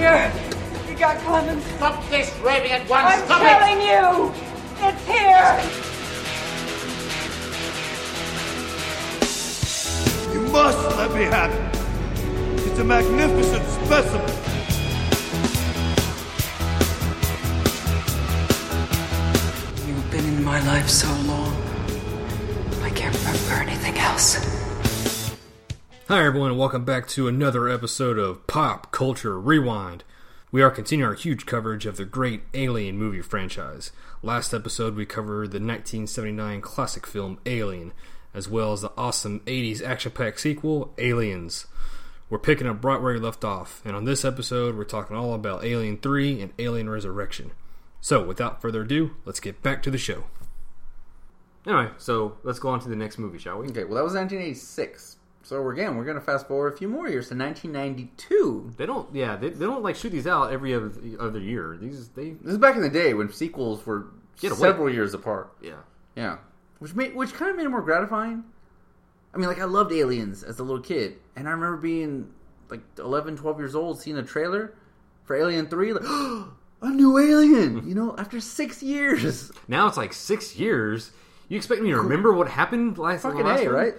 Peter, you got Clemens. Stop this raving at once! I'm Stop telling you, it's here. You must let me have it. It's a magnificent specimen. You've been in my life so long, I can't remember anything else. Hi everyone, and welcome back to another episode of Pop Culture Rewind. We are continuing our huge coverage of the great Alien movie franchise. Last episode we covered the 1979 classic film Alien, as well as the awesome 80s action-packed sequel, Aliens. We're picking up right where we left off, and on this episode we're talking all about Alien 3 and Alien Resurrection. So, without further ado, let's get back to the show. Anyway, so let's go on to the next movie, shall we? Okay, well that was 1986. So we're going to fast forward a few more years to 1992. They don't like shoot these out every other year. This is back in the day when sequels were several years apart. Yeah, which kind of made it more gratifying. I mean, like, I loved Aliens as a little kid, and I remember being like 11, 12 years old, seeing a trailer for Alien 3, like, a new Alien, you know, after 6 years. Now it's like 6 years. You expect me to remember what happened last fucking last A, time? right?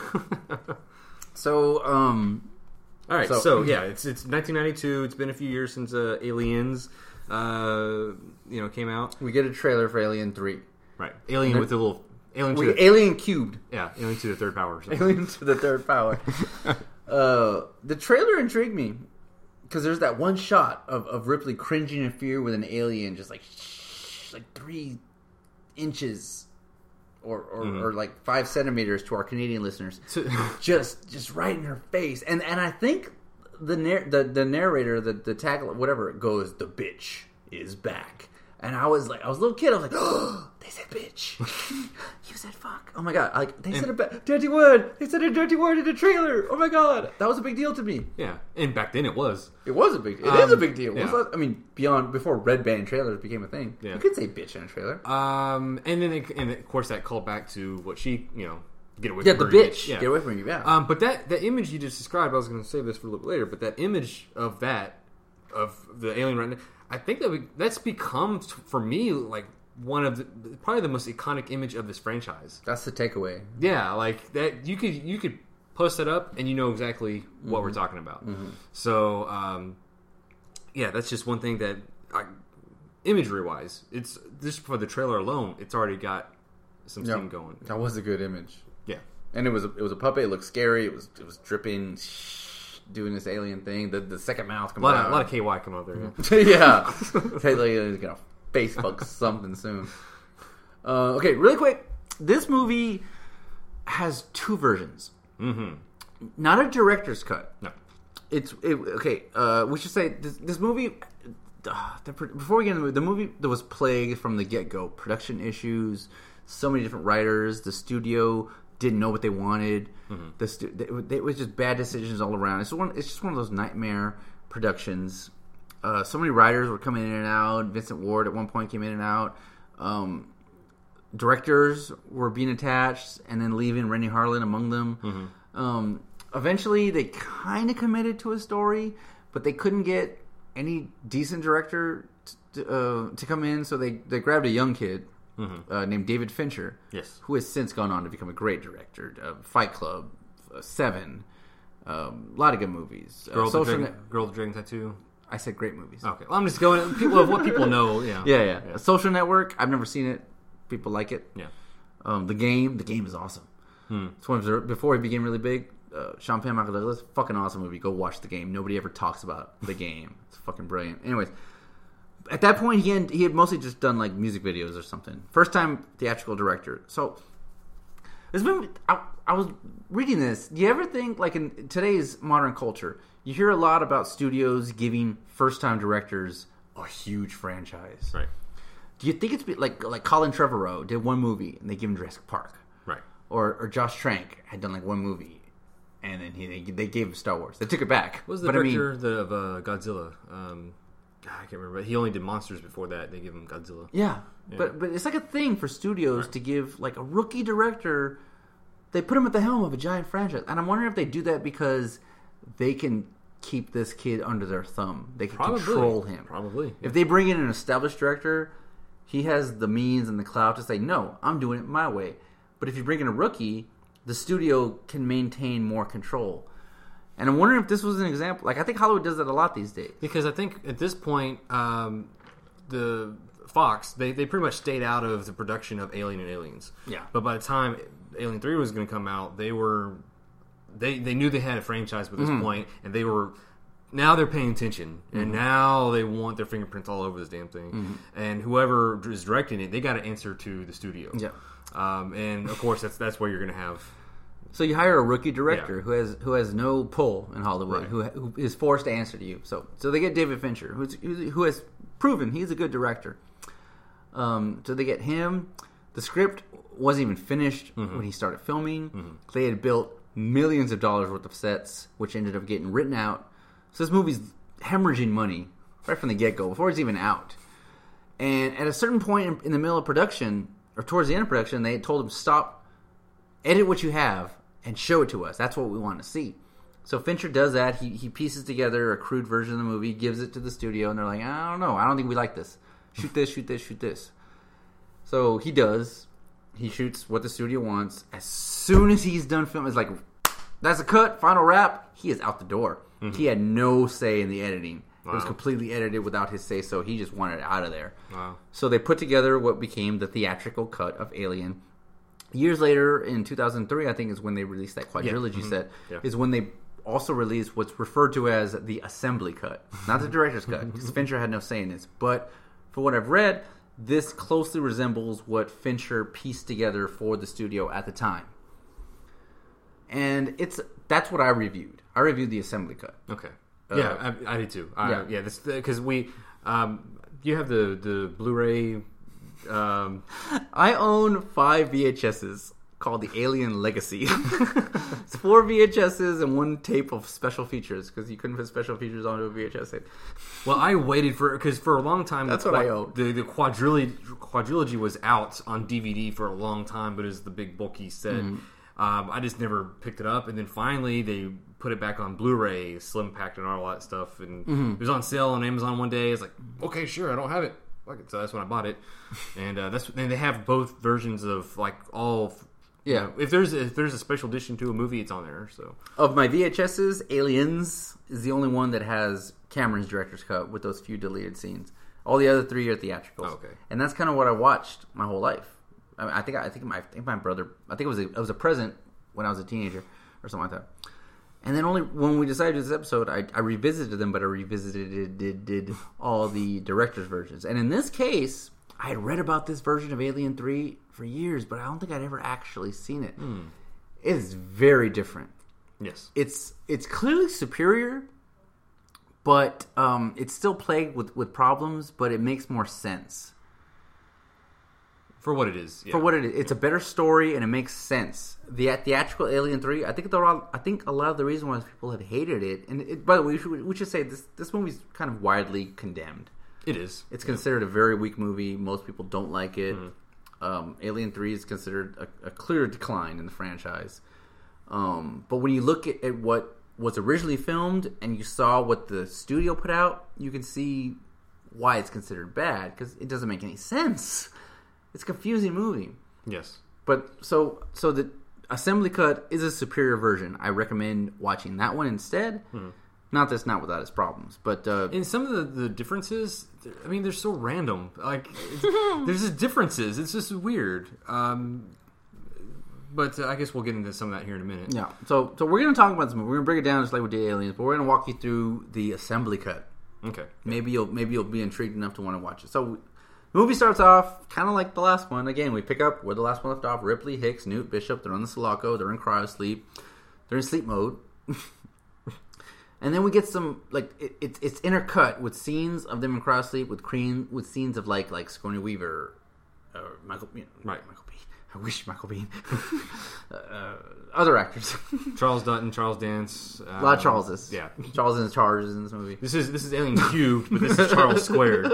So, all right. So yeah, it's 1992. It's been a few years since Aliens, came out. We get a trailer for Alien 3. Right, Alien with the little Alien cubed. Yeah, Alien to the third power. Alien to the third power. The trailer intrigued me because there's that one shot of Ripley cringing in fear with an alien, just like 3 inches. Or like 5 centimeters to our Canadian listeners, just right in her face, and I think the narrator, the tag, whatever it goes, the bitch is back, and I was a little kid, I was like, oh, they said bitch, you said fuck, oh my god, like they said a dirty word, they said a dirty word in the trailer, oh my god, that was a big deal to me. Yeah, and back then it was a big deal. It is a big deal. Yeah. I mean, before red band trailers became a thing, you could say bitch in a trailer. And then of course that called back to what she, get away from the her bitch. Yeah. Get away from you, yeah. But that image you just described, I was going to save this for a little bit later, but that image of the alien right now, I think that's become, for me, like one of probably the most iconic image of this franchise. That's the takeaway. Yeah, like that you could post that up and you know exactly what we're talking about. Mm-hmm. So, that's just one thing that, imagery wise, it's just for the trailer alone, it's already got some steam going. That was a good image. Yeah, and it was a puppet. It looked scary. It was dripping, doing this alien thing. The second mouth coming out. A lot of KY coming out there. Yeah, He's gonna face bug something soon. Okay, really quick. This movie has 2 versions. Mm-hmm. Not a director's cut. No. We should say this movie. Before we get into the movie, there was plagued from the get-go. Production issues, so many different writers. The studio didn't know what they wanted. Mm-hmm. It was just bad decisions all around. It's just one of those nightmare productions. So many writers were coming in and out. Vincent Ward at one point came in and out. Directors were being attached and then leaving, Renny Harlin among them. Mm-hmm. Eventually, they kind of committed to a story, but they couldn't get any decent director to come in, so they grabbed a young kid named David Fincher, who has since gone on to become a great director. Fight Club, Seven, a lot of good movies. Girl with the Dragon Tattoo. I said great movies. Okay, well, I'm just going what people know. Yeah. Social Network. I've never seen it. People like it. Yeah. The Game is awesome. It's one of before he became really big. Sean Penn, Michael Douglas, fucking awesome movie. Go watch The Game. Nobody ever talks about The Game. It's fucking brilliant. Anyways, at that point, he had mostly just done like music videos or something. First time theatrical director. So this movie, I was reading this. Do you ever think, like in today's modern culture, you hear a lot about studios giving first time directors a huge franchise? Right. Do you think it's like Colin Trevorrow did one movie and they give him Jurassic Park? Right. Or Josh Trank had done like one movie. And then they gave him Star Wars. They took it back. What was the director of Godzilla? I can't remember. He only did Monsters before that. They give him Godzilla. Yeah. But it's like a thing for studios to give like a rookie director. They put him at the helm of a giant franchise, and I'm wondering if they do that because they can keep this kid under their thumb. They can Probably. control him. Probably. If they bring in an established director, he has the means and the clout to say, no, I'm doing it my way. But if you bring in a rookie, the studio can maintain more control. And I'm wondering if this was an example. Like, I think Hollywood does that a lot these days. Because I think at this point, the Fox, they pretty much stayed out of the production of Alien and Aliens. Yeah. But by the time Alien 3 was going to come out, they knew they had a franchise by this point, and now they're paying attention, and now they want their fingerprints all over this damn thing. And whoever is directing it, they got to answer to the studio. Yeah. And of course, that's where you're going to have. So you hire a rookie director Yeah. who has no pull in Hollywood, Right. who is forced to answer to you. So they get David Fincher, who has proven he's a good director. So they get him. The script wasn't even finished when he started filming. They had built millions of dollars worth of sets, which ended up getting written out. So this movie's hemorrhaging money right from the get-go, before it's even out. And at a certain point in the middle of production, or towards the end of production, they told him, stop, edit what you have, and show it to us. That's what we want to see. So Fincher does that. He pieces together a crude version of the movie, gives it to the studio, and they're like, I don't know. I don't think we like this. Shoot this, shoot this, shoot this. So he does. He shoots what the studio wants. As soon as he's done filming, it's like, that's a cut, final wrap. He is out the door. He had no say in the editing. It was completely edited without his say-so. He just wanted it out of there. Wow. So they put together what became the theatrical cut of Alien. Years later, in 2003, I think is when they released that quadrilogy set, is when they also released what's referred to as the assembly cut. Not the director's cut, because Fincher had no say in this. But for what I've read, this closely resembles what Fincher pieced together for the studio at the time. And that's what I reviewed. I reviewed the assembly cut. Okay. Yeah, I did too. Yeah, because you have the Blu-ray. I own 5 VHSs called the Alien Legacy. It's 4 VHSs and 1 tape of special features, because you couldn't put special features onto a VHS tape. Well, I waited because for a long time That's what I own. The quadrilogy was out on DVD for a long time, but it was the big bulky set. I just never picked it up, and then finally they put it back on Blu-ray, slim packed, and all that stuff. And it was on sale on Amazon one day. It's like, okay, sure, I don't have it. So that's when I bought it, and and they have both versions of like all. Yeah, you know, if there's a special edition to a movie, it's on there. So of my VHSs, Aliens is the only one that has Cameron's director's cut with those few deleted scenes. All the other 3 are theatricals. Oh, okay. And that's kind of what I watched my whole life. I think my brother. I think it was a present when I was a teenager or something like that. And then only when we decided to do this episode, I revisited them, but I revisited all the director's versions. And in this case, I had read about this version of Alien 3 for years, but I don't think I'd ever actually seen it. It is very different. yes, It's clearly superior, but it's still plagued with problems, but it makes more sense. for what it is. Yeah. For what it is. It's a better story, and it makes sense. The theatrical Alien 3, I think a lot of the reason why people had hated it, and by the way, we should say this movie's kind of widely condemned. It is. It's considered a very weak movie. Most people don't like it. Alien 3 is considered a clear decline in the franchise. But when you look at what was originally filmed and you saw what the studio put out, you can see why it's considered bad, because it doesn't make any sense. It's a confusing movie. Yes. But so the assembly cut is a superior version. I recommend watching that one instead. Not that it's not without its problems, but And some of the differences, I mean, they're so random. Like, there's just differences. It's just weird. But I guess we'll get into some of that here in a minute. yeah. So we're gonna talk about this movie. We're gonna break it down just like we did Aliens, but we're gonna walk you through the assembly cut. Okay. Maybe you'll be intrigued enough to want to watch it. So the movie starts off kind of like the last one. Again, we pick up where the last one left off. Ripley, Hicks, Newt, Bishop. They're on the Sulaco. They're in cryosleep. They're in sleep mode. And then we get some it's intercut with scenes of them in cryosleep with scenes of like Sigourney Weaver, Michael Biehn. I wish Michael Biehn. Other actors. Charles Dutton, Charles Dance. A lot of Charleses. Yeah. Charles in charges in this movie. This is Alien Cubed, but this is Charles Squared.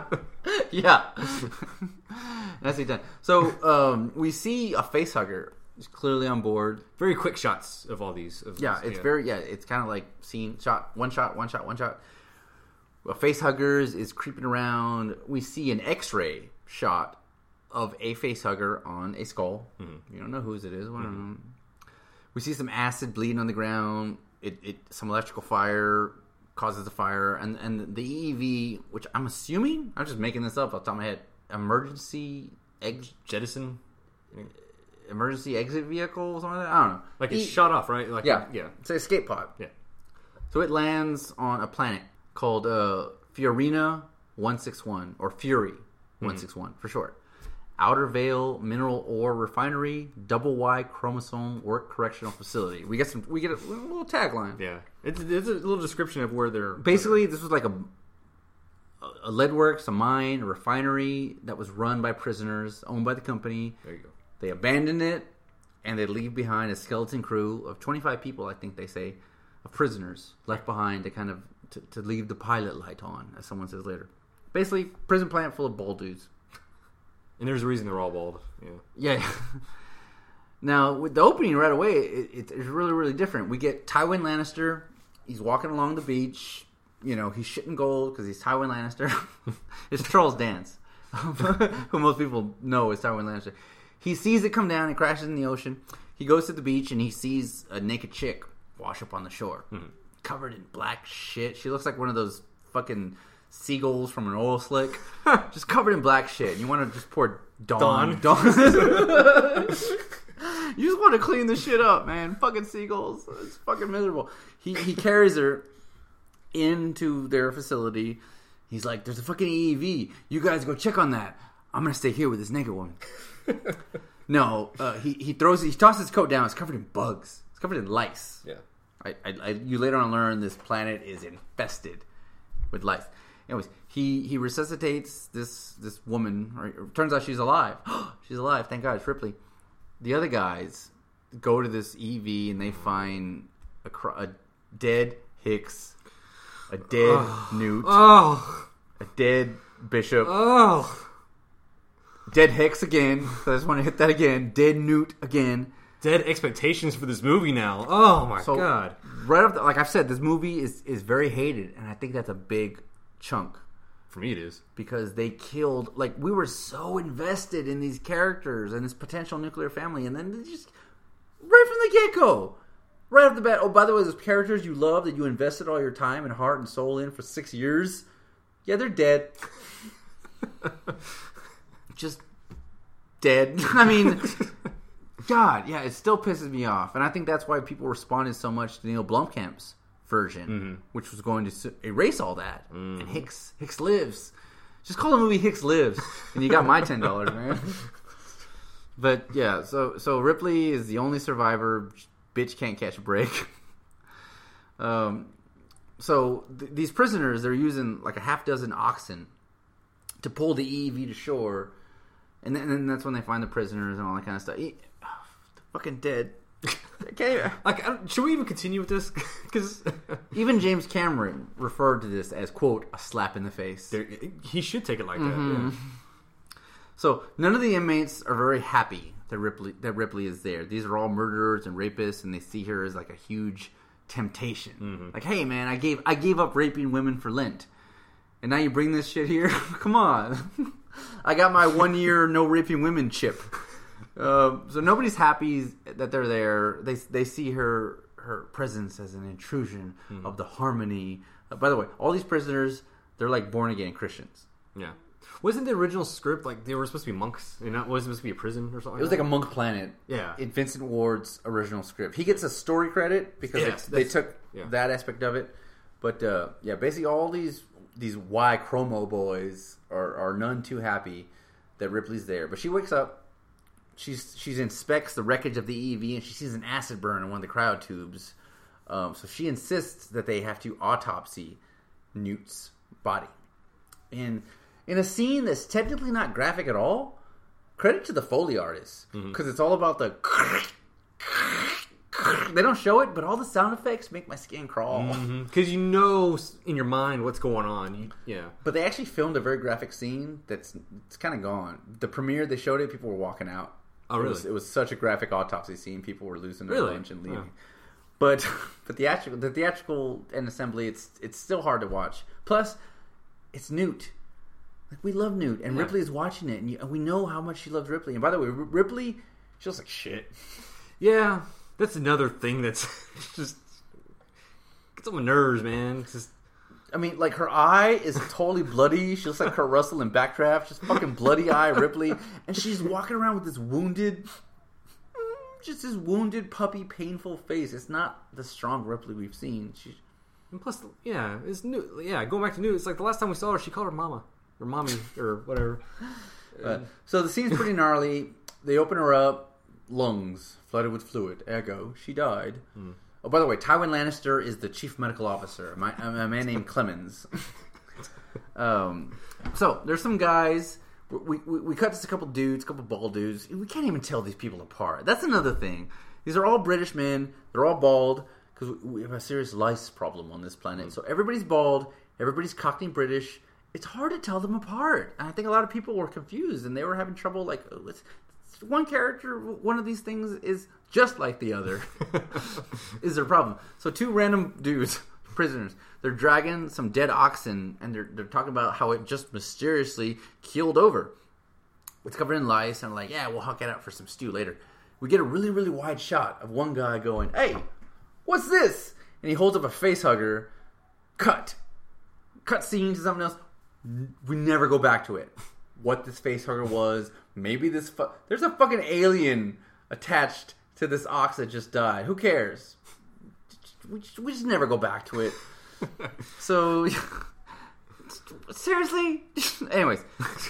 Yeah. Nicely done. So we see a facehugger is clearly on board. Very quick shots of all these. It's kind of like scene shot, one shot. A face huggers is creeping around. We see an X-ray shot of a face hugger on a skull. Mm-hmm. You don't know whose it is. Mm-hmm. We see some acid bleeding on the ground. Some electrical fire causes the fire, and the EEV, which I'm assuming, I'm just making this up off the top of my head, emergency jettison. Emergency exit vehicle or something like that? I don't know. Like it's shot off, right? Like yeah. It's an escape pod. Yeah. So it lands on a planet called Fiorina 161, or Fury 161 for short. Outer Vale Mineral Ore Refinery, Double Y Chromosome Work Correctional Facility. We get a little tagline. Yeah. It's a little description of where they're... Basically, this was like a lead works, a mine, a refinery that was run by prisoners, owned by the company. There you go. They abandon it, and they leave behind a skeleton crew of 25 people, I think they say, of prisoners left behind to kind of to leave the pilot light on, as someone says later. Basically, prison plant full of bald dudes. And there's a reason they're all bald. Yeah. Now, with the opening right away, it's really, really different. We get Tywin Lannister. He's walking along the beach. You know, he's shitting gold because he's Tywin Lannister. It's Charles Dance, who most people know is Tywin Lannister. He sees it come down and crashes in the ocean. He goes to the beach and he sees a naked chick wash up on the shore, covered in black shit. She looks like one of those fucking seagulls from an oil slick, just covered in black shit. And you want to just pour Dawn. You just want to clean the shit up, man. Fucking seagulls. It's fucking miserable. He carries her into their facility. He's like, there's a fucking EEV. You guys go check on that. I'm going to stay here with this naked woman. No, he tosses his coat down. It's covered in bugs. It's covered in lice. Yeah. You later on learn this planet is infested with lice. Anyways, he resuscitates this woman. Right? Turns out she's alive. She's alive. Thank God. It's Ripley. The other guys go to this EV and they find a dead Hicks, a dead Newt, a dead Bishop, dead Hicks again. So I just want to hit that again. Dead Newt again. Dead expectations for this movie now. Oh my God! Right off, like I've said, this movie is very hated, and I think that's a big chunk. For me, it is because they killed. Like we were so invested in these characters and this potential nuclear family, and then they just right from the get go, right off the bat. Oh, by the way, those characters you love that you invested all your time and heart and soul in for 6 years, yeah, they're dead. Just dead. I mean, God, yeah, it still pisses me off, and I think that's why people responded so much to Neil Blomkamp's version, which was going to erase all that. And Hicks lives. Just call the movie Hicks Lives, and you got my $10, man. But yeah, so Ripley is the only survivor. Bitch can't catch a break. So these prisoners, they're using like a half dozen oxen to pull the EEV to shore, and then that's when they find the prisoners and all that kind of stuff. They're fucking dead. Should we even continue with this? Because even James Cameron referred to this as, quote, a slap in the face. He should take it like that. Yeah. So none of the inmates are very happy that Ripley is there. These are all murderers and rapists, and they see her as like a huge temptation. Like, hey man, I gave up raping women for Lent, and now you bring this shit here? Come on. I got my 1 year no raping women chip. So nobody's happy that they're there. They see her presence as an intrusion of the harmony. By the way, all these prisoners, they're like born again Christians. Yeah. Wasn't the original script like they were supposed to be monks? It wasn't supposed to be a prison or something? It was like a monk planet. Yeah. In Vincent Ward's original script. He gets a story credit because they took that aspect of it. But basically all these Y Chromo boys are none too happy that Ripley's there. But she wakes up. She inspects the wreckage of the EEV, and she sees an acid burn in one of the cryo tubes. So she insists that they have to autopsy Newt's body. And in a scene that's technically not graphic at all, credit to the Foley artists, because it's all about the... They don't show it, but all the sound effects make my skin crawl. Because you know in your mind what's going on. But they actually filmed a very graphic scene it's kind of gone. The premiere, they showed it, people were walking out. Oh, really? It was such a graphic autopsy scene. People were losing their lunch and leaving. Oh. But the theatrical and assembly, it's still hard to watch. Plus, it's Newt. Like, we love Newt, and Ripley is watching it, and we know how much she loves Ripley. And by the way, Ripley, she looks like shit. Yeah, that's another thing that's just gets on my nerves, man. It's just, I mean, like, her eye is totally bloody. She looks like Kurt Russell in Backdraft. Just fucking bloody eye Ripley. And she's walking around with this wounded puppy, painful face. It's not the strong Ripley we've seen. and plus, yeah, it's new. Yeah, going back to Newt, it's like the last time we saw her, she called her mama. Or mommy, or whatever. So the scene's pretty gnarly. They open her up, lungs flooded with fluid. Ergo, she died. Oh, by the way, Tywin Lannister is the chief medical officer. A man named Clemens. So there's some guys. We cut to a couple dudes, a couple bald dudes. We can't even tell these people apart. That's another thing. These are all British men. They're all bald because we have a serious lice problem on this planet. So everybody's bald. Everybody's Cockney British. It's hard to tell them apart. And I think a lot of people were confused and they were having trouble. Like, it's one character, one of these things is just like the other. Is their problem? So two random dudes, prisoners, they're dragging some dead oxen and they're talking about how it just mysteriously keeled over. It's covered in lice and like, yeah, we'll huck it out for some stew later. We get a really, really wide shot of one guy going, hey, what's this? And he holds up a face hugger. Cut scene to something else. We never go back to it. What this facehugger was. Maybe this... There's a fucking alien attached to this ox that just died. Who cares? We just never go back to it. So... Seriously? Anyways.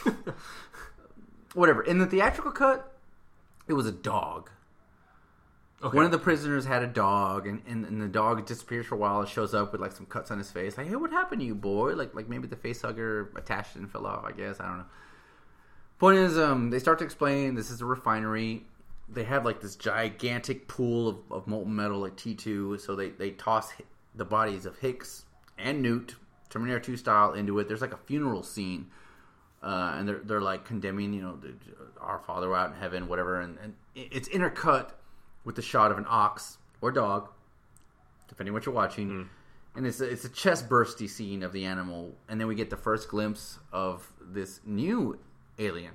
Whatever. In the theatrical cut, it was a dog. Okay. One of the prisoners had a dog, and the dog disappears for a while. It shows up with like some cuts on his face. Like, hey, what happened to you, boy? Like maybe the facehugger attached it and fell off, I guess. I don't know. Point is, they start to explain this is a refinery. They have like this gigantic pool of molten metal, like T2. So they toss the bodies of Hicks and Newt, Terminator 2 style, into it. There's like a funeral scene, and they're like condemning, our Father out in heaven, whatever. And it's intercut with the shot of an ox or dog, depending what you're watching. And it's a chest bursty scene of the animal. And then we get the first glimpse of this new alien.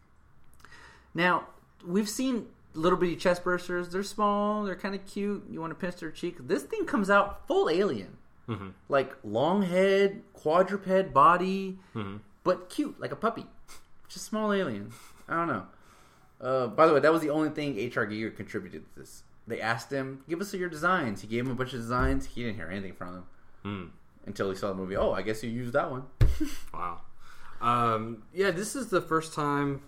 Now, we've seen little bitty chest bursters. They're small. They're kind of cute. You want to pinch their cheek. This thing comes out full alien. Like long head, quadruped body, but cute, like a puppy. Just small alien. I don't know. By the way, that was the only thing H.R. Giger contributed to this. They asked him, give us your designs. He gave him a bunch of designs. He didn't hear anything from them until he saw the movie. Oh, I guess you used that one. Wow. Yeah, this is the first time,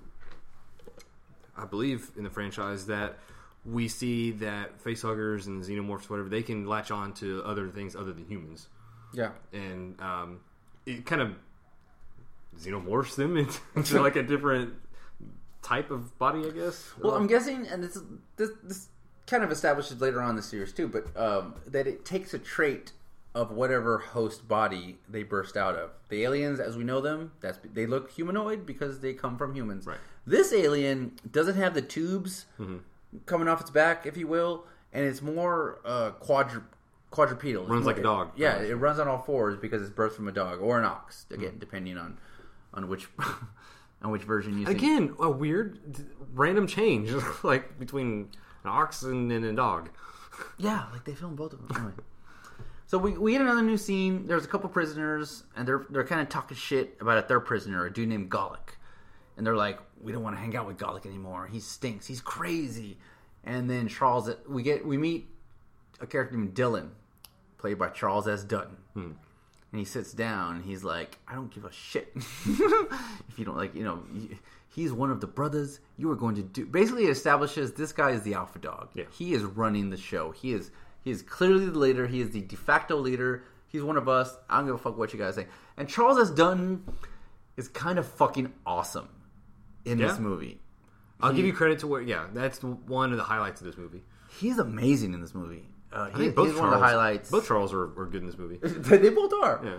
I believe, in the franchise that we see that facehuggers and xenomorphs, whatever, they can latch on to other things other than humans. Yeah. And it kind of xenomorphs them into like a different type of body, I guess. Well, I'm guessing, and this kind of establishes later on in the series too, but that it takes a trait of whatever host body they burst out of. The aliens, as we know them, they look humanoid because they come from humans. Right. This alien doesn't have the tubes coming off its back, if you will, and it's more quadrupedal. Runs like a dog. Yeah, it runs on all fours because it's birthed from a dog or an ox. Again, depending on which on which version you see. Again, a weird random change like between an ox and a dog. Yeah, like they filmed both of them. Anyway. So we get another new scene. There's a couple prisoners, and they're kind of talking shit about a third prisoner, a dude named Gallic. And they're like, we don't want to hang out with Gallic anymore. He stinks. He's crazy. And then we meet a character named Dylan, played by Charles S. Dutton. And he sits down, and he's like, I don't give a shit. If you don't like, he's one of the brothers you are going to do. Basically, it establishes this guy is the alpha dog. Yeah. He is running the show. He is clearly the leader. He is the de facto leader. He's one of us. I don't give a fuck what you guys say. And Charles S. Dutton is kind of fucking awesome in this movie. I'll give you credit to where, that's one of the highlights of this movie. He's amazing in this movie. I think both one of the highlights. Both Charles are good in this movie. They both are. Yeah.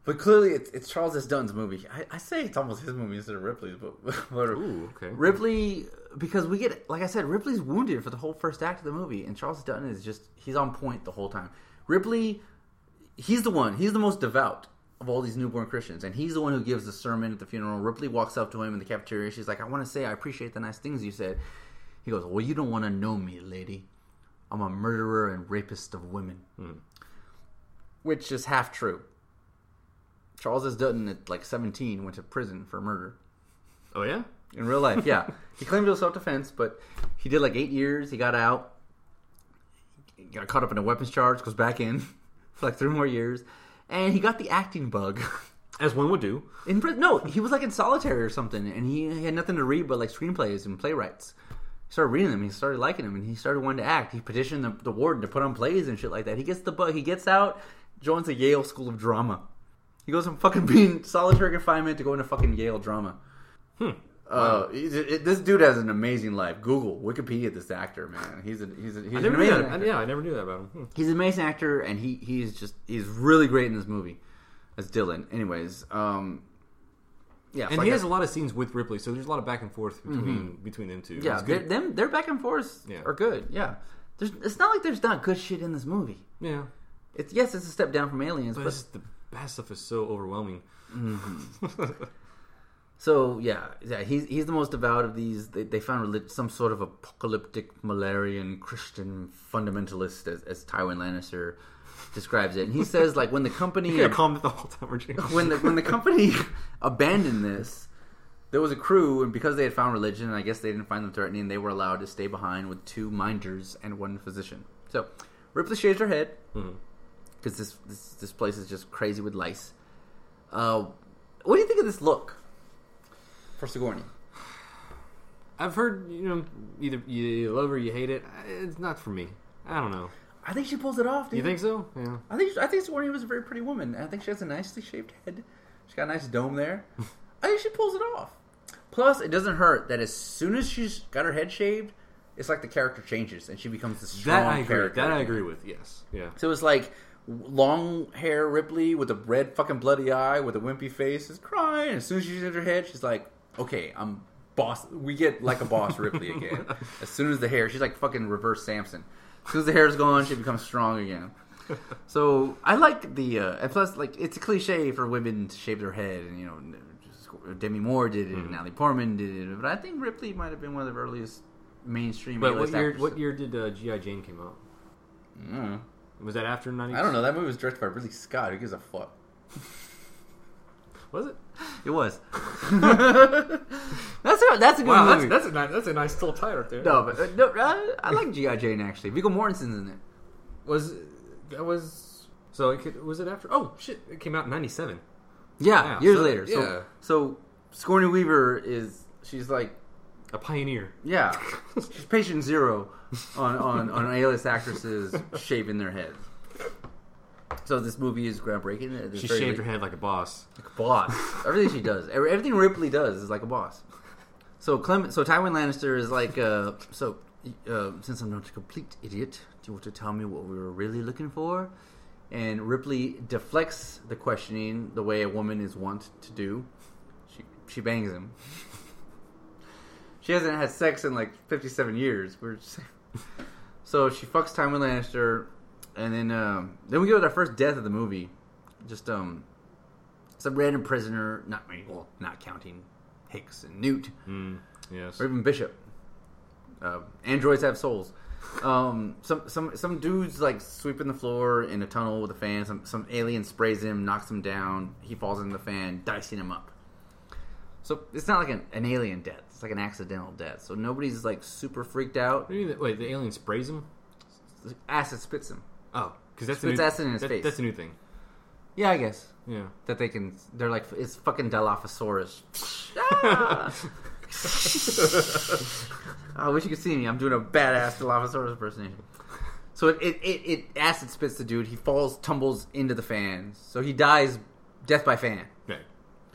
But clearly, it's Charles S. Dutton's movie. I say it's almost his movie instead of Ripley's, but Ooh, okay. Ripley, because we get, like I said, Ripley's wounded for the whole first act of the movie, and Charles Dutton is just, he's on point the whole time. Ripley, he's the most devout of all these newborn Christians, and he's the one who gives the sermon at the funeral. Ripley walks up to him in the cafeteria. She's like, I want to say I appreciate the nice things you said. He goes, well, you don't want to know me, lady. I'm a murderer and rapist of women. Which is half true. Charles S. Dutton, at like 17, went to prison for murder. Oh, yeah? In real life, yeah. He claimed it was self-defense, but he did like 8 years. He got out. He got caught up in a weapons charge, goes back in for like 3 more years. And he got the acting bug. As one would do. In prison. No, he was like in solitary or something, and he had nothing to read but like screenplays and playwrights. He started reading them, he started liking them, and he started wanting to act. He petitioned the warden to put on plays and shit like that. He gets the bug. He gets out, joins the Yale School of Drama. He goes from fucking being solitary confinement to going to fucking Yale drama. Wow. This dude has an amazing life. Google, Wikipedia, this actor, man. He's an amazing actor. Yeah, I never knew that about him. He's an amazing actor, and he's really great in this movie as Dylan. Anyways, yeah, and he has a lot of scenes with Ripley, so there's a lot of back and forth between them two. Yeah, their back and forth are good. Yeah, it's not like there's not good shit in this movie. Yeah, it's a step down from Aliens, but the bad stuff is so overwhelming. So yeah, he's the most devout of these. They found some sort of apocalyptic Malarian Christian fundamentalist, as Tywin Lannister describes it. And he says, like, when the company the whole time when the company abandoned this, there was a crew, and because they had found religion, and I guess they didn't find them threatening, they were allowed to stay behind with 2 minders and 1 physician. So Ripley shaves her head because this place is just crazy with lice. What do you think of this look for Sigourney? I've heard, either you love it or you hate it. It's not for me. I don't know. I think she pulls it off, dude. You think so? Yeah. I think Sigourney was a very pretty woman. I think she has a nicely shaped head. She's got a nice dome there. I think she pulls it off. Plus, it doesn't hurt that as soon as she's got her head shaved, it's like the character changes and she becomes the strong character. That I agree with, yes. Yeah. So it's like long hair Ripley with a red fucking bloody eye with a wimpy face is crying. And as soon as she sheds her head, she's like, okay, I'm boss. We get like a boss Ripley again. As soon as the hair, she's like fucking reverse Samson. As soon as the hair's gone, she becomes strong again. So I like the and plus, like, it's a cliche for women to shave their head, and Demi Moore did it, and Natalie Portman did it, but I think Ripley might have been one of the earliest mainstream. But what year did G.I. Jane came out? Was that after 90s? I don't know. That movie was directed by Ridley Scott. Who gives a fuck? Was it? It was. That's a good movie. That's a nice little title right there. No, but I like G.I. Jane actually. Viggo Mortensen's in it. Was it after? Oh shit! It came out in 97. Yeah, years later. So Sigourney Weaver she's like a pioneer. Yeah, she's patient zero on A-list actresses shaving their heads. So this movie is groundbreaking. She shaved her head like a boss. Like a boss. Everything she does. Everything Ripley does is like a boss. So Tywin Lannister is like, since I'm not a complete idiot, do you want to tell me what we were really looking for? And Ripley deflects the questioning the way a woman is wont to do. She bangs him. She hasn't had sex in like 57 years. So she fucks Tywin Lannister. And then we go to our first death of the movie. Just some random prisoner, not counting Hicks and Newt, yes, or even Bishop. Androids have souls. Some dudes like sweeping the floor in a tunnel with a fan. Some alien sprays him, knocks him down. He falls in the fan, dicing him up. So it's not like an alien death. It's like an accidental death. So nobody's like super freaked out. Wait, the alien sprays him? Acid spits him. Oh, because that's spits acid in his face. That's a new thing. Yeah, I guess. Yeah, that they're like, it's fucking Dilophosaurus. I wish you could see me. I'm doing a badass Dilophosaurus impersonation. So it acid spits the dude. He tumbles into the fan. So he dies, death by fan. Okay.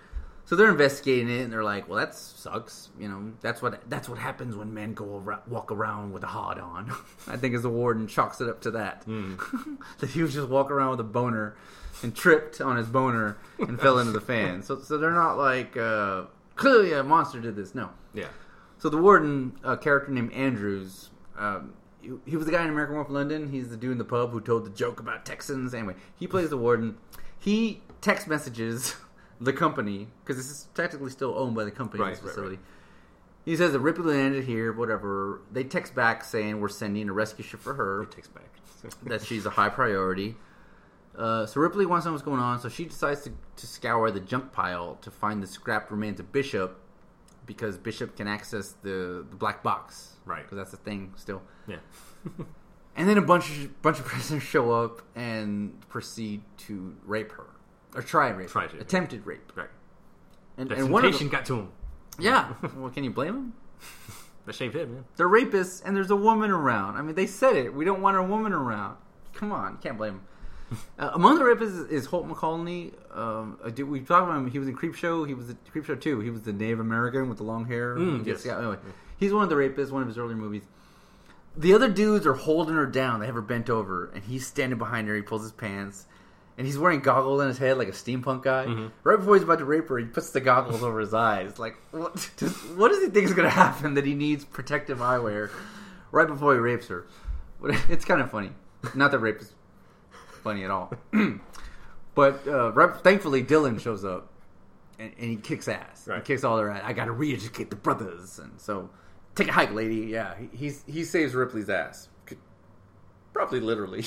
So they're investigating it, and they're like, "Well, that sucks. You know, that's what happens when men walk around with a hard on." I think as the warden chalks it up to that. That he was just walking around with a boner and tripped on his boner and fell into the fan. So they're not like clearly a monster did this. No. Yeah. So the warden, a character named Andrews, he was the guy in American Wolf London. He's the dude in the pub who told the joke about Texans. Anyway, he plays the warden. He text messages the company, because this is technically still owned by the company in this facility. Right. He says that Ripley landed here, whatever. They text back saying we're sending a rescue ship for her. They text back. That she's a high priority. So Ripley wants to know what's going on, so she decides to scour the junk pile to find the scrapped remains of Bishop, because Bishop can access the black box. Right. Because that's the thing still. Yeah. And then a bunch of prisoners show up and proceed to rape her. Or try rape. Attempted rape. Right. And one of them got to him. Yeah. Well, can you blame him? That shaved head, man. They're rapists, and there's a woman around. I mean, they said it. We don't want a woman around. Come on. You can't blame them. Among the rapists is Holt McCallany. We talked about him. He was in Creepshow. He was in Creepshow 2. He was the Native American with the long hair. Yes. Yeah, anyway, he's one of the rapists, one of his earlier movies. The other dudes are holding her down. They have her bent over, and he's standing behind her. He pulls his pants, and he's wearing goggles on his head like a steampunk guy. Right before he's about to rape her, he puts the goggles over his eyes. Like, what does he think is going to happen that he needs protective eyewear right before he rapes her? It's kind of funny. Not that rape is funny at all. But thankfully, Dylan shows up, and he kicks ass. Right. He kicks all their ass. I got to re-educate the brothers, and so... Take a hike, lady. Yeah, he saves Ripley's ass. Probably literally.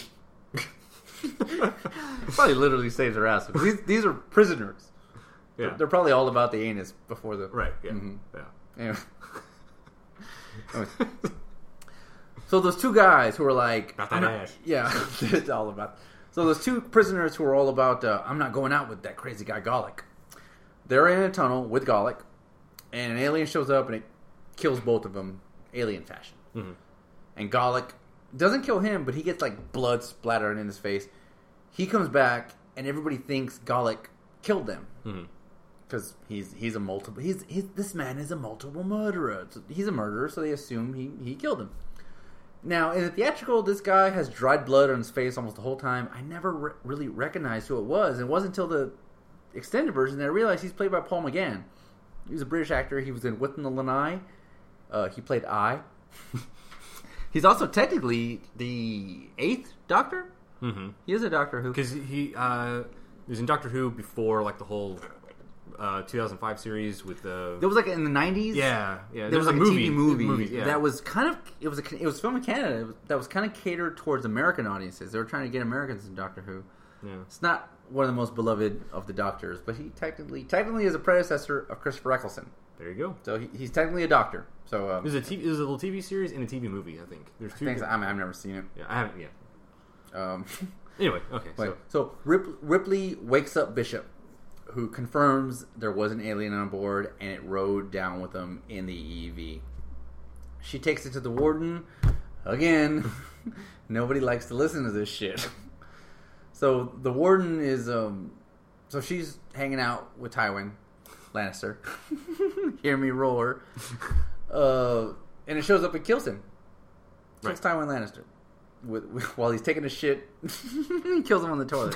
Probably literally saves her ass. These are prisoners. Yeah, they're probably all about the anus before the right. Yeah, yeah. Anyway. So those two guys who are like about that ass. Yeah, it's all about. So those two prisoners who are all about. I'm not going out with that crazy guy Golic. They're in a tunnel with Golic, and an alien shows up and it kills both of them, alien fashion. And Golic doesn't kill him, but he gets like blood splattering in his face. He comes back, and everybody thinks Golic killed them because he's a multiple. This man is a multiple murderer. He's a murderer, so they assume he killed him. Now in the theatrical, this guy has dried blood on his face almost the whole time. I never really recognized who it was. It wasn't until the extended version that I realized he's played by Paul McGann. He was a British actor. He was in Within the Lanai. He played I. He's also technically the 8th Doctor. He is a Doctor Who because he was in Doctor Who before like the whole 2005 series with the. There was like in the 90s. Yeah. There was like a TV movie yeah. that was kind of it was filmed in Canada. That was kind of catered towards American audiences. They were trying to get Americans in Doctor Who. Yeah. It's not one of the most beloved of the Doctors, but he technically is a predecessor of Christopher Eccleston. There you go. So he's technically a Doctor. So there's a little TV series and a TV movie. I think there's two. I've never seen it. Yeah, I haven't yet. Anyway, okay. So Ripley wakes up Bishop, who confirms there was an alien on board and it rode down with them in the EEV. She takes it to the warden. Again, nobody likes to listen to this shit. So the warden is so she's hanging out with Tywin Lannister. Hear me roar. And it shows up and kills him. Kills Tywin Lannister. While he's taking a shit. Kills him on the toilet.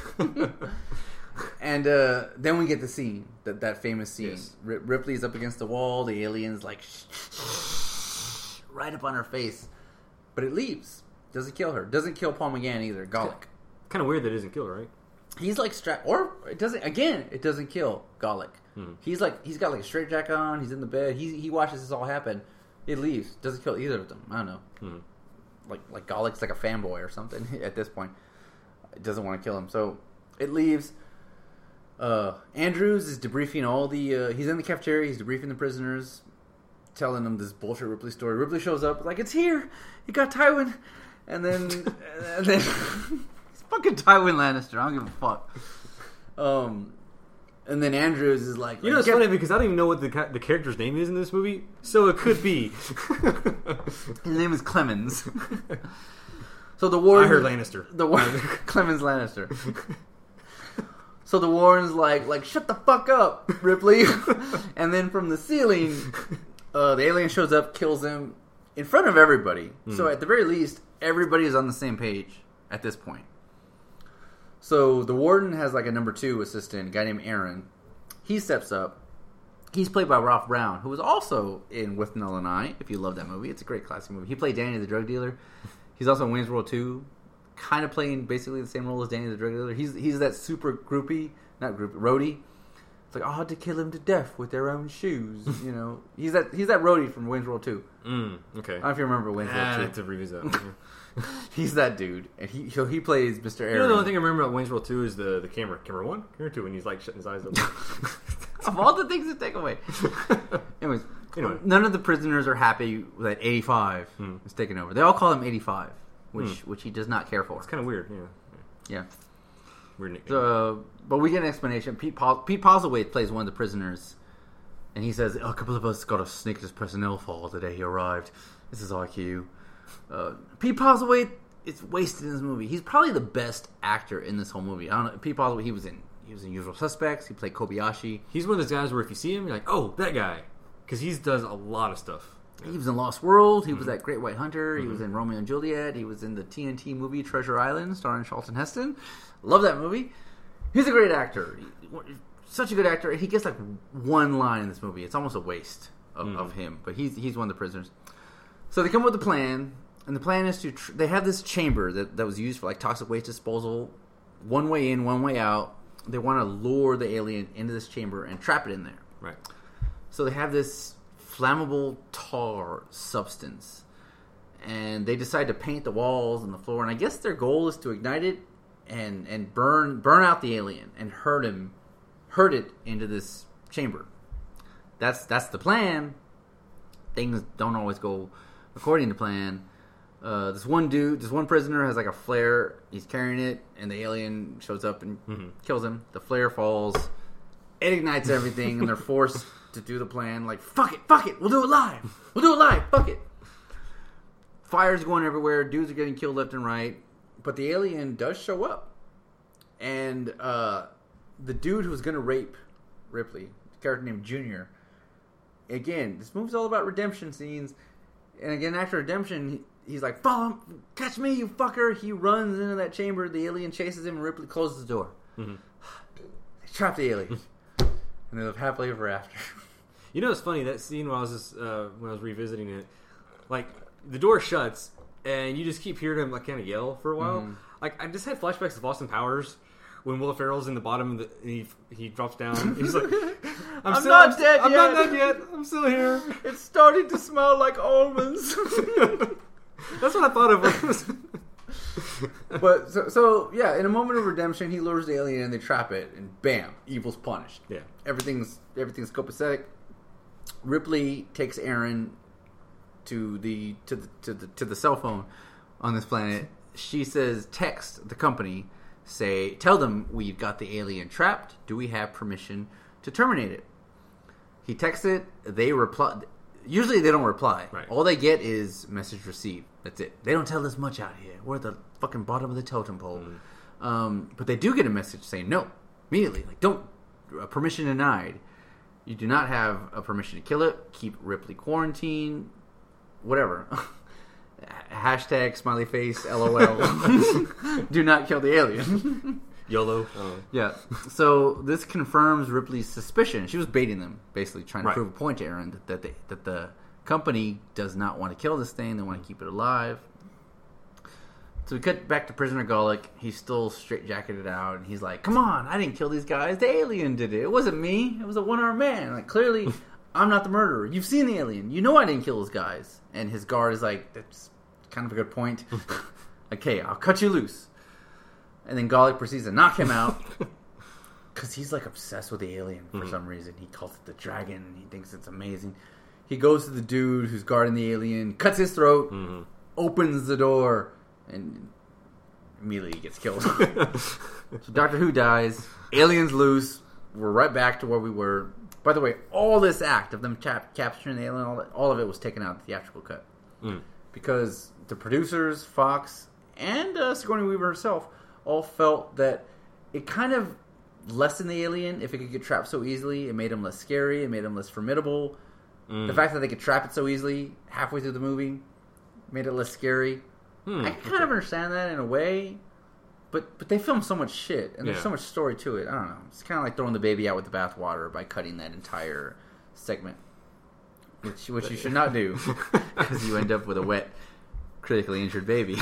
And then we get the scene. That famous scene. Yes. Ripley's up against the wall. The alien's like right up on her face. But it leaves. Doesn't kill her. Doesn't kill Paul McGann either. Golic. Kind of weird that it doesn't kill her, right? He's like strapped, or it doesn't. Again, it doesn't kill Golic. He's got like a straitjacket on. He's in the bed. He watches this all happen. It leaves. Doesn't kill either of them. I don't know. Like Golic's like a fanboy or something at this point. It doesn't want to kill him, so it leaves. Andrews is debriefing all the. He's in the cafeteria. He's debriefing the prisoners, telling them this bullshit Ripley story. Ripley shows up like, it's here. You got Tywin, and then it's fucking Tywin Lannister. I don't give a fuck. And then Andrews is like, you know, it's funny because I don't even know what the character's name is in this movie, so it could be. His name is Clemens. So the warden. I heard Lannister. Clemens Lannister. So the Warren's like, shut the fuck up, Ripley. And then from the ceiling, the alien shows up, kills him in front of everybody. So at the very least, everybody is on the same page at this point. So the Warden has like a number 2 assistant, a guy named Aaron. He steps up. He's played by Ralph Brown, who was also in With Null and I, if you love that movie. It's a great classic movie. He played Danny the drug dealer. He's also in Wayne's World 2, kind of playing basically the same role as Danny the drug dealer. He's that super groupie, not groupie, roadie. It's like, I had to kill him to death with their own shoes, you know. He's that roadie from Wayne's World 2. Okay. I don't know if you remember Wayne's World 2. I have to revisit that. He's that dude, and he plays Mr. Aaron. You know, the only thing I remember about Wayne's World 2 is the camera. Camera 1, camera 2, and he's like shutting his eyes up. Of all the things to take away. Anyways, none of the prisoners are happy that 85 is taken over. They all call him 85, which he does not care for. It's kind of weird, yeah. Weird nickname. But we get an explanation. Pete Postlethwaite plays one of the prisoners, and he says, a couple of us got a sneakers personnel fall the day he arrived. This is IQ. Pete Postlethwaite is wasted in this movie. He's probably the best actor in this whole movie. I don't know. Pete Postlethwaite, he was in Usual Suspects. He played Kobayashi. He's one of those guys where if you see him, you're like, oh, that guy. Because he does a lot of stuff. He was in Lost World. He was that Great White Hunter. He was in Romeo and Juliet. He was in the TNT movie Treasure Island, starring Charlton Heston. Love that movie. He's a great actor. Such a good actor. He gets like one line in this movie. It's almost a waste of him. But he's one of the prisoners. So they come up with a plan. And the plan is to... they have this chamber that was used for like toxic waste disposal. One way in, one way out. They want to lure the alien into this chamber and trap it in there. Right. So they have this flammable tar substance. And they decide to paint the walls and the floor. And I guess their goal is to ignite it and burn out the alien and hurt it into this chamber. That's the plan. Things don't always go according to plan. This one prisoner has like a flare. He's carrying it, and the alien shows up and kills him. The flare falls. It ignites everything, and they're forced to do the plan. Like, fuck it, we'll do it live. Fuck it. Fire's going everywhere. Dudes are getting killed left and right. But the alien does show up. And the dude who was going to rape Ripley, a character named Junior. Again, this movie's all about redemption scenes. And again, after redemption, he's like, follow him, catch me, you fucker. He runs into that chamber. The alien chases him, and Ripley closes the door. They trap the alien. And they live happily ever after. You know, it's funny, that scene when I was revisiting it, like, the door shuts, and you just keep hearing him, like, kind of yell for a while. Like, I just had flashbacks of Austin Powers, when Will Ferrell's in the bottom of he drops down. And he's like, I'm not dead yet. I'm still here. It's starting to smell like almonds. That's what I thought of. But so yeah, in a moment of redemption, he lures the alien and they trap it, and bam, evil's punished. Yeah, everything's copacetic. Ripley takes Aaron to the cell phone on this planet. She says, text the company. Tell them we've got the alien trapped. Do we have permission to terminate it? He texts it. They reply. Usually they don't reply. Right. All they get is message received. That's it. They don't tell us much out here. We're at the fucking bottom of the totem pole. But they do get a message saying no immediately. Like, don't. Permission denied. You do not have a permission to kill it. Keep Ripley quarantined. Whatever. Hashtag smiley face LOL. Do not kill the alien. YOLO. Yeah. So this confirms Ripley's suspicion. She was baiting them, basically trying to prove a point to Aaron that the company does not want to kill this thing. They want to keep it alive. So we cut back to Prisoner Golic. He's still straitjacketed out, and he's like, "Come on, I didn't kill these guys. The alien did it. It wasn't me. It was a one-armed man. Like, clearly, I'm not the murderer. You've seen the alien. You know I didn't kill those guys." And his guard is like, "That's kind of a good point. Okay, I'll cut you loose." And then Golic proceeds to knock him out because he's like obsessed with the alien for some reason. He calls it the dragon. And he thinks it's amazing. He goes to the dude who's guarding the alien, cuts his throat, opens the door, and immediately he gets killed. So Doctor Who dies. Alien's loose. We're right back to where we were. By the way, all this act of them capturing the alien, all of it was taken out of the theatrical cut. Because the producers, Fox, and Sigourney Weaver herself all felt that it kind of lessen the alien if it could get trapped so easily. It made him less scary. It made him less formidable. The fact that they could trap it so easily halfway through the movie made it less scary. I kind of understand that in a way, but they filmed so much shit, and there's so much story to it. I don't know. It's kind of like throwing the baby out with the bathwater by cutting that entire segment, which you should not do, because you end up with a wet, critically injured baby.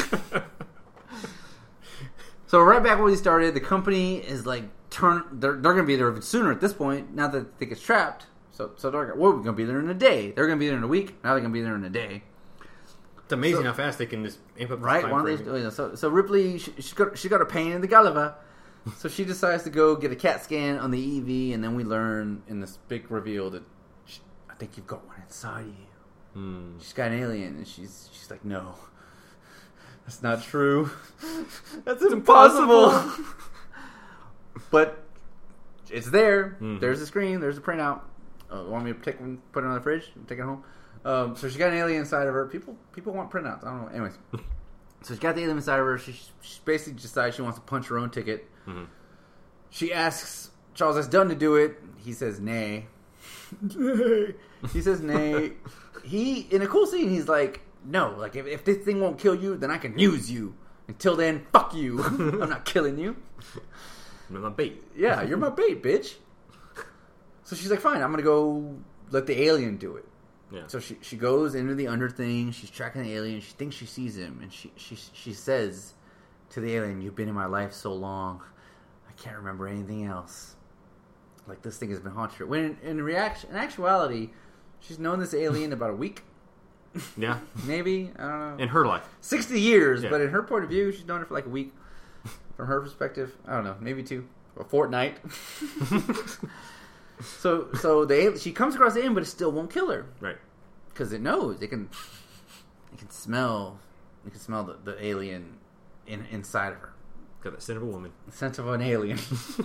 So right back when we started, the company is like they're going to be there sooner at this point. Now that the thing is trapped, so they're we're going to be there in a day. They're going to be there in a week. Now they're going to be there in a day. It's amazing how fast they can just amp up right. So Ripley, she got a pain in the Gulliver, so she decides to go get a CAT scan on the EV, and then we learn in this big reveal that I think you've got one inside you. She's got an alien, and she's like, no, that's not true. That's impossible. But it's there. There's the screen. There's the printout. Want me to put it on the fridge? Take it home. So she got an alien inside of her. People want printouts. I don't know. Anyways, so she got the alien inside of her. She basically decides she wants to punch her own ticket. She asks Charles S. Dunn to do it. He says nay. He says nay. In a cool scene, he's like, no, like if this thing won't kill you, then I can use you. Until then, fuck you. I'm not killing you. You're my bait. Yeah, you're my bait, bitch. So she's like, fine, I'm gonna go let the alien do it. Yeah. So she goes into the under thing. She's tracking the alien. She thinks she sees him, and she says to the alien, "You've been in my life so long, I can't remember anything else. Like this thing has been haunting her." When in actuality, she's known this alien about a week. Yeah, maybe, I don't know. In her life, 60 years, but in her point of view, she's known it for like a week. From her perspective, I don't know, maybe a fortnight. So she comes across the alien, but it still won't kill her, right? Because it knows it can smell the alien inside of her. Got the scent of a woman, The scent of an alien.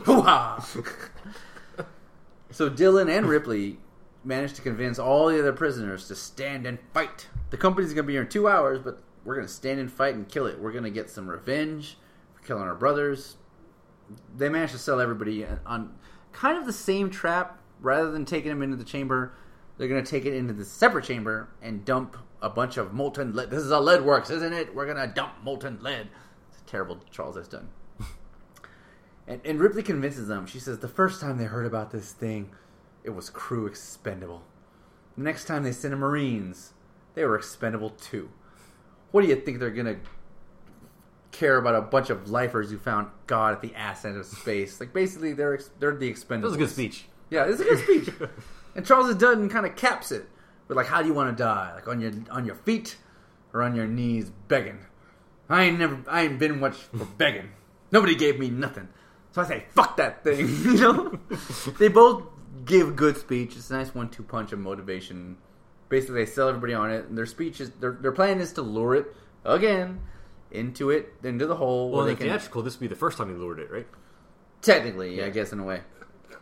So Dylan and Ripley managed to convince all the other prisoners to stand and fight. The company's going to be here in 2 hours, but we're going to stand and fight and kill it. We're going to get some revenge for killing our brothers. They managed to sell everybody on kind of the same trap. Rather than taking them into the chamber, they're going to take it into the separate chamber and dump a bunch of molten lead. This is how lead works, isn't it? We're going to dump molten lead. It's a terrible Charles S. Dunn. And Ripley convinces them. She says, the first time they heard about this thing, it was crew expendable. The next time they sent in Marines, they were expendable too. What do you think they're going to care about a bunch of lifers who found God at the ass end of space? Like, basically, they're the expendables. That was a good speech. Yeah, it's a good speech. And Charles S. Dunn kind of caps it with, like, how do you want to die? Like, on your feet or on your knees begging? I ain't been much for begging. Nobody gave me nothing. So I say, fuck that thing, you know? They both give good speech. It's a nice 1-2 punch of motivation. Basically, they sell everybody on it, and their speech is, their plan is to lure it, again, into the hole. Well, in the theatrical, this would be the first time he lured it, right? Technically, yeah. I guess, in a way.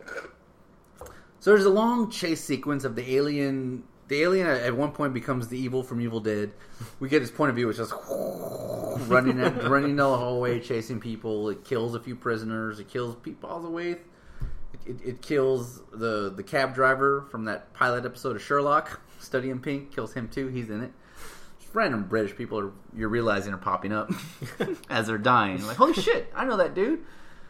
So there's a long chase sequence of the alien. The alien at one point becomes the evil from Evil Dead. We get his point of view, which is running down the hallway, chasing people. It kills a few prisoners. It kills Pete Postlethwaite. It kills the cab driver from that pilot episode of Sherlock, Study in Pink. Kills him too. He's in it. Just random British people you're realizing are popping up as they're dying. Like, holy shit, I know that dude.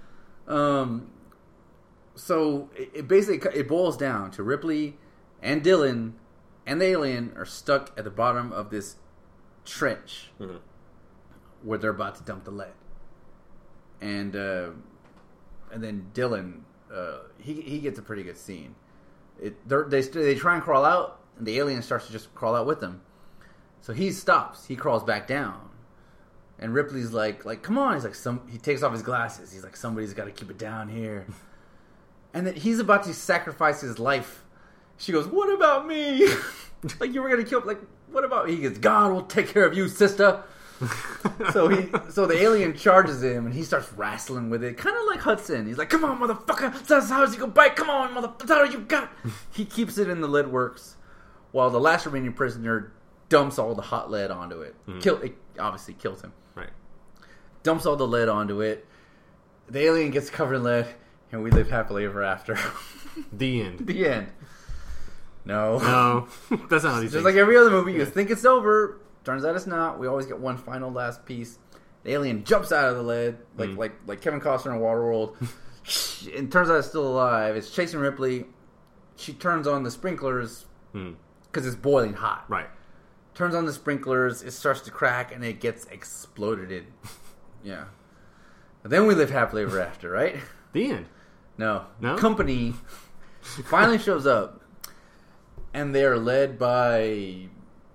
So it basically boils down to Ripley and Dylan and the alien are stuck at the bottom of this trench where they're about to dump the lead, and then Dylan he gets a pretty good scene. They try and crawl out, and the alien starts to just crawl out with them. So he stops. He crawls back down, and Ripley's like, come on. He's like, he takes off his glasses. He's like, somebody's got to keep it down here. And then he's about to sacrifice his life. She goes, what about me? Like, you were going to kill... Like, what about me? He goes, God will take care of you, sister. So the alien charges him, and he starts wrestling with it. Kind of like Hudson. He's like, come on, motherfucker. That's how you go bite. Come on, motherfucker. That's all you got. He keeps it in the lead works, while the last remaining prisoner dumps all the hot lead onto it. It obviously kills him. Right. Dumps all the lead onto it. The alien gets covered in lead. and we live happily ever after. The end. The end. No. No, that's not how these Just things. like every other movie, you think it's over. Turns out it's not. We always get one final last piece. The alien jumps out of the lead, like Kevin Costner in Waterworld. And turns out it's still alive. It's chasing Ripley. She turns on the sprinklers because it's boiling hot. Right. Turns on the sprinklers. It starts to crack and it gets exploded. Yeah. But then we live happily ever after, right? The end. No. No? Company finally shows up. And they are led by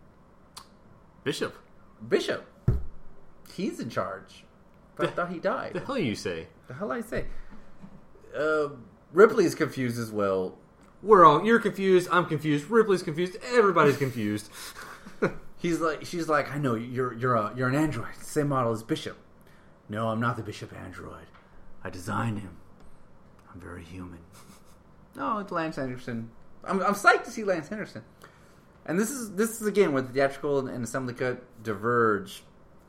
Bishop. Bishop. He's in charge. But I thought he died. The hell you say? The hell I say? Ripley's confused as well. You're confused. I'm confused. Ripley's confused. Everybody's confused. She's like, I know you're an android, same model as Bishop. No, I'm not the Bishop android. I designed him. I'm very human. No, it's Lance Henriksen. I'm psyched to see Lance Henriksen. And this is again where the theatrical and assembly cut diverge.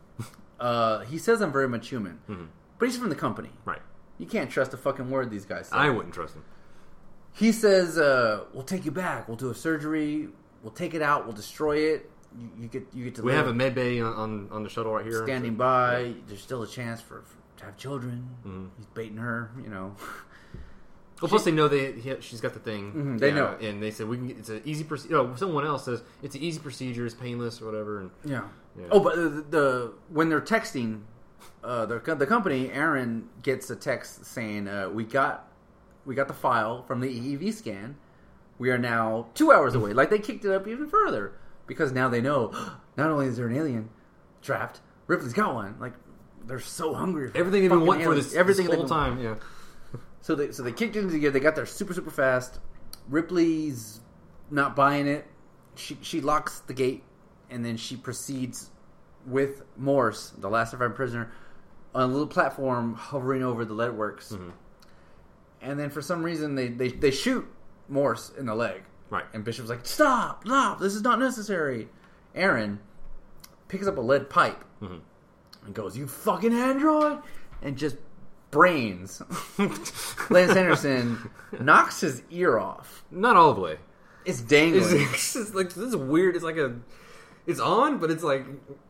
He says I'm very much human, but he's from the company. Right. You can't trust a fucking word these guys say. I wouldn't trust him. He says, "We'll take you back. We'll do a surgery. We'll take it out. We'll destroy it. You get to. We live. have a med bay on the shuttle right here. Standing by. There's still a chance to have children. He's baiting her. You know." Well, plus they know she's got the thing. They know. And they said we can. It's an easy procedure. Someone else says it's an easy procedure. It's painless or whatever. And Yeah. Oh, but when they're texting, the company, Aaron gets a text saying, "We got the file from the EEV scan. We are now 2 hours away." Like they kicked it up even further because now they know. Not only is there an alien trapped, Ripley's got one. Like they're so hungry. For everything they've been wanting for aliens. this whole time. Yeah. So they kicked it together. They got there super fast. Ripley's not buying it. She locks the gate, and then she proceeds with Morse, the last surviving prisoner, on a little platform hovering over the lead works. And then for some reason they shoot Morse in the leg. Right. And Bishop's like, stop, this is not necessary. Aaron picks up a lead pipe and goes, "You fucking android!" and just brains Lance Henderson, knocks his ear off. Not all the way. It's dangling. It's just like, this is weird. It's like it's on, but it's like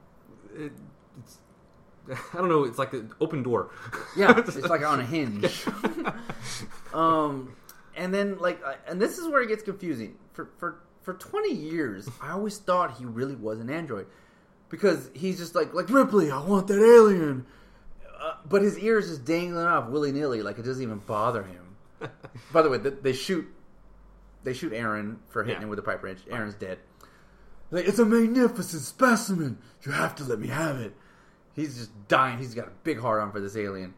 it's I don't know. It's like an open door. Yeah, it's like on a hinge. And then and this is where it gets confusing. For 20 years, I always thought he really was an android because he's just like Ripley, I want that alien. But his ear is just dangling off willy-nilly, like it doesn't even bother him. By the way, they shoot Aaron for hitting him with a pipe wrench. Aaron's dead. Like, it's a magnificent specimen. You have to let me have it. He's just dying. He's got a big heart on for this alien.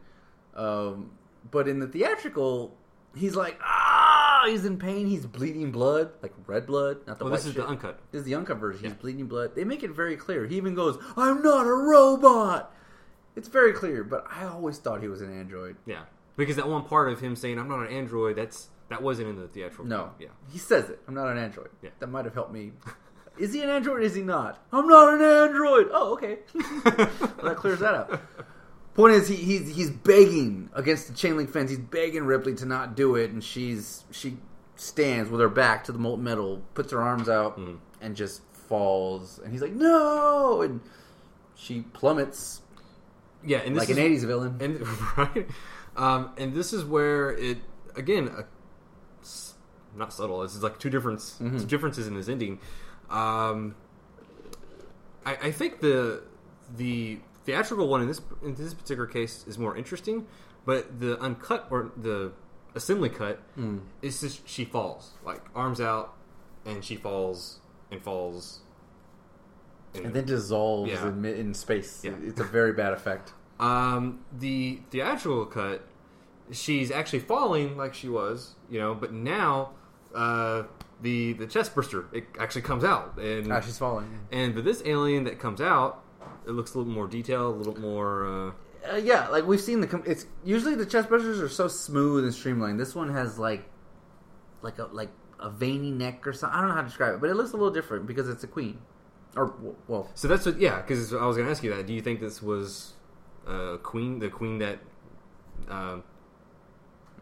But in the theatrical, he's like, he's in pain. He's bleeding blood, like red blood, not the white this is shit. the uncut. This is the uncut version. He's bleeding blood. They make it very clear. He even goes, "I'm not a robot." It's very clear, but I always thought he was an android. Yeah, because that one part of him saying "I'm not an android" that wasn't in the theatrical. No, Yeah. he says it. I'm not an android. Yeah. That might have helped me. Is he an android or is he not? I'm not an android. Oh, okay. Well, that clears that up. Point is, he's begging against the chain link fence. He's begging Ripley to not do it, and she stands with her back to the molten metal, puts her arms out, and just falls. And he's like, "No!" And she plummets. Yeah, and this like an 80s villain. And right, and this is where it again, not subtle. This is like two differences in his ending. I think the theatrical one in this particular case is more interesting, but the uncut or the assembly cut is just she falls, like arms out, and she falls and falls. And then dissolves in space. Yeah. It's a very bad effect. The theatrical cut, she's actually falling like she was, but now the chest burster, it actually comes out. And she's falling. But this alien that comes out, it looks a little more detailed, a little more... yeah, like we've seen it's usually the chest bursters are so smooth and streamlined. This one has like a veiny neck or something. I don't know how to describe it, but it looks a little different because it's a queen. Or, well... So that's what... Yeah, because I was going to ask you that. Do you think this was the queen that...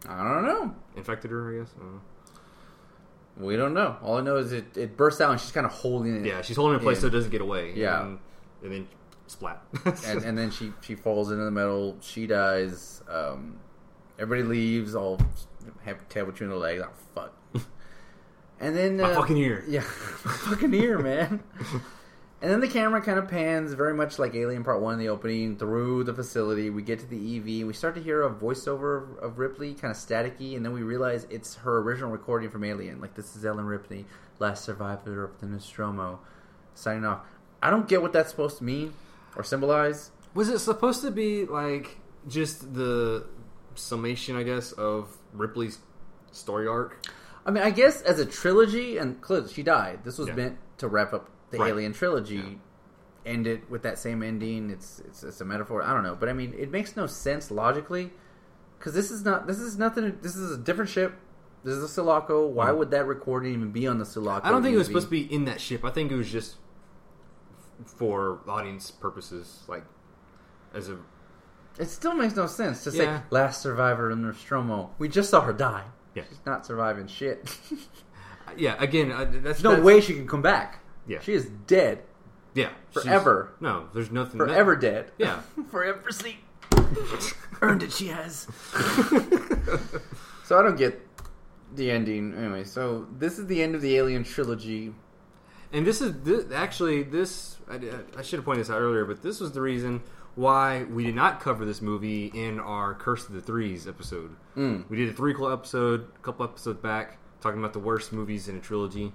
I don't know. Infected her, I guess. I don't know. We don't know. All I know is it bursts out and she's kind of holding it. Yeah, she's holding it in place so it doesn't get away. Yeah. And then splat. and then she falls into the metal. She dies. Everybody leaves. All have tail between the legs. Oh, fuck. And then... My fucking ear. Yeah. My fucking ear, man. And then the camera kind of pans, very much like Alien Part 1 in the opening, through the facility. We get to the EV. We start to hear a voiceover of Ripley, kind of staticky, and then we realize it's her original recording from Alien. Like, this is Ellen Ripley, last survivor of the Nostromo, signing off. I don't get what that's supposed to mean or symbolize. Was it supposed to be, like, just the summation, I guess, of Ripley's story arc? I mean, I guess as a trilogy, and clearly she died. This was meant to wrap up the Alien trilogy, end it with that same ending. It's a metaphor. I don't know, but I mean, it makes no sense logically because this is nothing. This is a different ship. This is a Sulaco. Why would that recording even be on the Sulaco? I don't think it was supposed to be in that ship. I think it was just for audience purposes, like as a. It still makes no sense to say last survivor in Nostromo. We just saw her die. Yeah, she's not surviving shit. Yeah, again, that's no way she can come back. Yeah, she is dead. Yeah, forever. No, there's nothing. Forever dead. Yeah, forever sleep. Earned it. She has. So I don't get the ending anyway. So this is the end of the Alien trilogy, and this is actually I should have pointed this out earlier, but this was the reason why we did not cover this movie in our Curse of the Threes episode. We did a threequel episode a couple episodes back talking about the worst movies in a trilogy.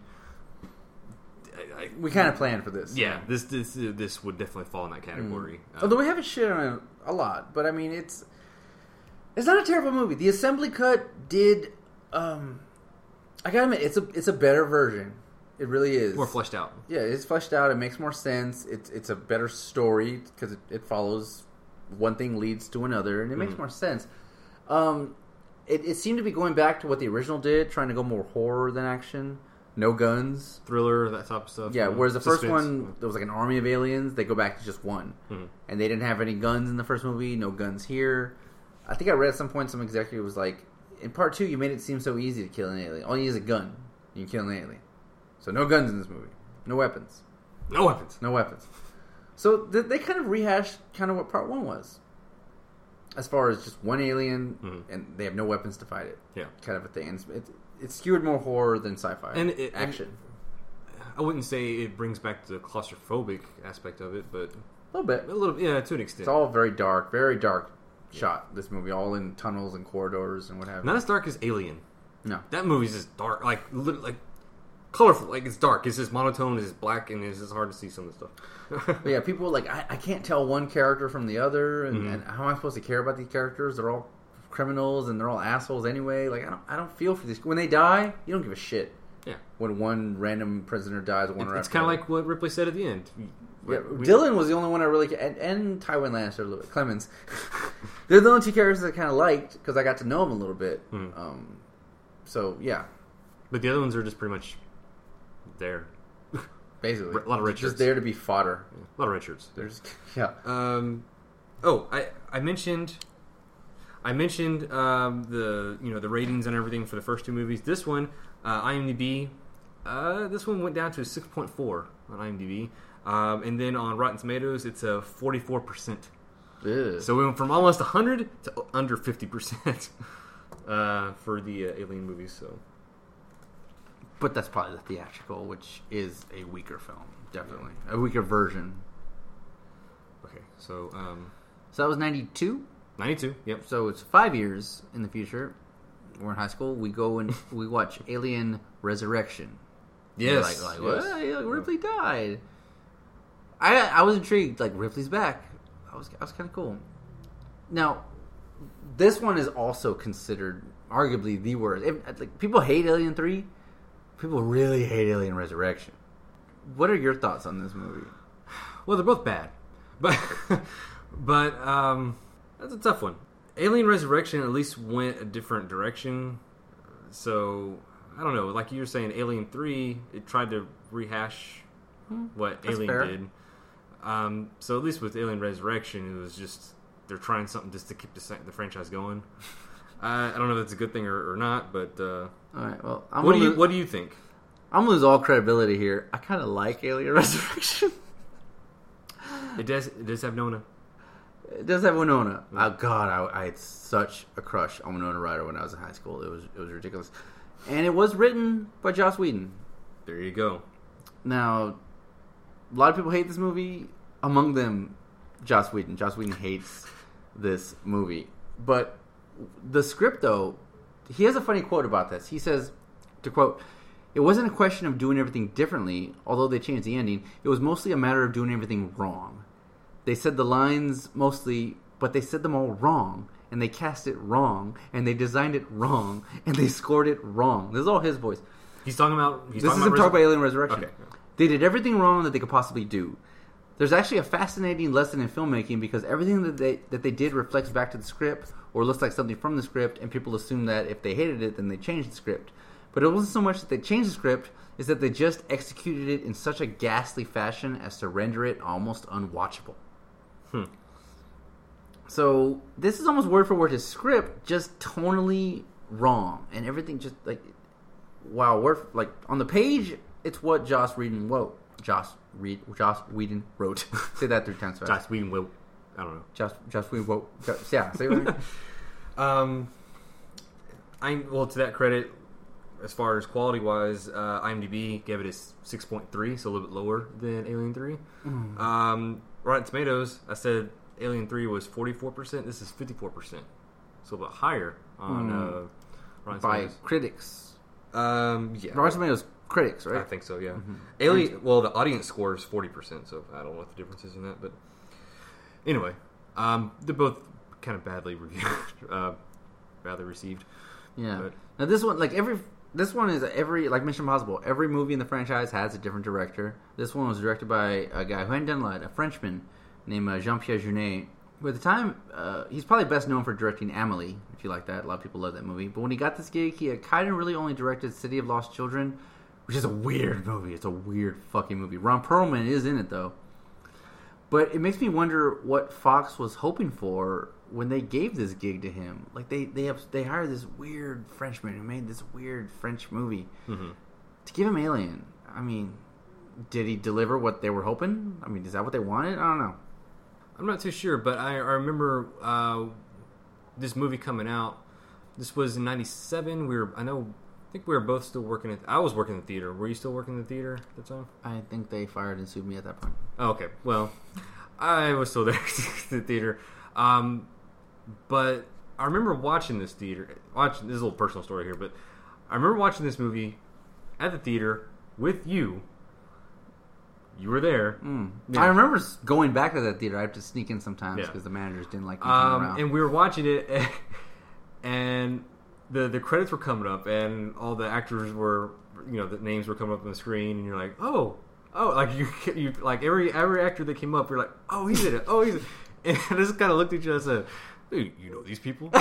We kind of planned for this. Yeah, this would definitely fall in that category. Although we haven't shit on it a lot, but I mean it's not a terrible movie. The assembly cut did. I gotta admit, it's a better version. It really is more fleshed out. Yeah, it's fleshed out. It makes more sense. It's a better story because it follows one thing leads to another, and it makes more sense. It seemed to be going back to what the original did, trying to go more horror than action. No guns, thriller, that type of stuff. Yeah, whereas the first one, there was like an army of aliens. They go back to just one, and they didn't have any guns in the first movie. No guns here. I think I read at some point some executive was like, in part 2, you made it seem so easy to kill an alien. All you need is a gun. You can kill an alien. So no guns in this movie. No weapons. No weapons. No weapons. So they kind of rehashed kind of what part 1 was. As far as just one alien, and they have no weapons to fight it. Yeah. Kind of a thing. And it's skewed more horror than sci-fi and action. I wouldn't say it brings back the claustrophobic aspect of it, but... A little bit. A little, yeah, to an extent. It's all very dark shot, this movie. All in tunnels and corridors and what have you. Not as dark as Alien. No. That movie's just dark. Like colorful. Like, it's dark. It's just monotone. It's just black, and it's just hard to see some of the stuff. But yeah, people are like, I can't tell one character from the other, and how am I supposed to care about these characters? They're all criminals, and they're all assholes anyway. Like, I don't feel for these. When they die, you don't give a shit. Yeah. When one random prisoner dies, it's kind of like what Ripley said at the end. Yeah, Dylan was the only one I really... And Tywin Lannister a little bit. Clemens. They're the only two characters I kind of liked, because I got to know them a little bit. So, yeah. But the other ones are just pretty much there. Basically. A lot of Richards. Just there to be fodder. Yeah. A lot of Richards. There's... Yeah. I mentioned the ratings and everything for the first two movies. This one, IMDb, this one went down to a 6.4 on IMDb. And then on Rotten Tomatoes, it's a 44%. Ew. So we went from almost 100 to under 50% for the Alien movies. So, but that's probably the theatrical, which is a weaker film, definitely a weaker version. Okay, so that was 92. 92. Yep. So it's 5 years in the future. We're in high school. We go and we watch Alien Resurrection. Yes. Like what? Yes. Ripley died. I was intrigued. Like, Ripley's back. I was kind of cool. Now, this one is also considered arguably the worst. People hate Alien 3. People really hate Alien Resurrection. What are your thoughts on this movie? Well, they're both bad, but that's a tough one. Alien Resurrection at least went a different direction. So I don't know. Like you were saying, Alien 3, it tried to rehash what That's Alien fair. did. So at least with Alien Resurrection, it was just they're trying something just to keep the franchise going. I don't know if it's a good thing or not, but All right. Well, what do you think? I'm gonna lose all credibility here. I kind of like Alien Resurrection. It does have Nona. It does have Winona. Oh God, I had such a crush on Winona Ryder when I was in high school. It was ridiculous, and it was written by Joss Whedon. There you go. Now, a lot of people hate this movie. Among them, Joss Whedon. Joss Whedon hates this movie. But the script, though, he has a funny quote about this. He says, to quote, "It wasn't a question of doing everything differently, although they changed the ending. It was mostly a matter of doing everything wrong. They said the lines mostly, but they said them all wrong. And they cast it wrong. And they designed it wrong. And they scored it wrong." This is all his voice. He's talking about... This is him talking about Alien Resurrection. Okay. They did everything wrong that they could possibly do. There's actually a fascinating lesson in filmmaking because everything that they did reflects back to the script or looks like something from the script, and people assume that if they hated it, then they changed the script. But it wasn't so much that they changed the script, is that they just executed it in such a ghastly fashion as to render it almost unwatchable. So this is almost word for word his script, just tonally wrong, and everything just like... Wow, like on the page, it's what Joss Whedon wrote. Joss Whedon wrote. Say that 3 times fast. Joss Whedon wrote. I don't know. Joss Whedon wrote. Yeah, say it right. Well, to that credit, as far as quality wise, IMDb gave it a 6.3, so a little bit lower than Alien 3. Rotten Tomatoes, I said Alien 3 was 44%. This is 54%, so a bit higher on Rotten by Tomatoes. critics. Yeah, Rotten Tomatoes critics, right? I think so. Yeah. Alien. Well, the audience score is 40%, so I don't know what the difference is in that. But anyway, they're both kind of badly reviewed, badly received. Yeah. But, now this one, like like Mission Impossible. Every movie in the franchise has a different director. This one was directed by a guy who hadn't done a lot, a Frenchman named Jean-Pierre Jeunet. But at the time, he's probably best known for directing Amélie, if you like that. A lot of people love that movie. But when he got this gig, he had kind of really only directed City of Lost Children, which is a weird movie. It's a weird fucking movie. Ron Perlman is in it, though. But it makes me wonder what Fox was hoping for when they gave this gig to him. Like, they hired this weird Frenchman who made this weird French movie to give him Alien. I mean, did he deliver what they were hoping? I mean, is that what they wanted? I don't know. I'm not too sure, but I remember this movie coming out. This was in '97. I think we were both still working I was working in the theater. Were you still working in the theater at the time? I think they fired and sued me at that point. Oh, okay. Well, I was still there in the theater. But I remember watching this theater. This is a little personal story here, but I remember watching this movie at the theater with you. You were there. Yeah. I remember going back to that theater. I have to sneak in sometimes because the managers didn't like me coming around. And we were watching it, and the credits were coming up, and all the actors were, the names were coming up on the screen, and you're like, oh, like you like every actor that came up, you're like, oh, he's in it, oh, he's in it. And I just kind of looked at you and said, hey, you know these people?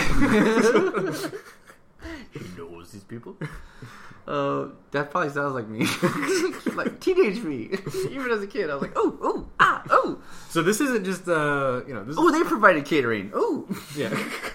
He knows these people. That probably sounds like me. Like teenage me. Even as a kid, I was like, oh. So this isn't just, this they provided catering. Oh. Yeah.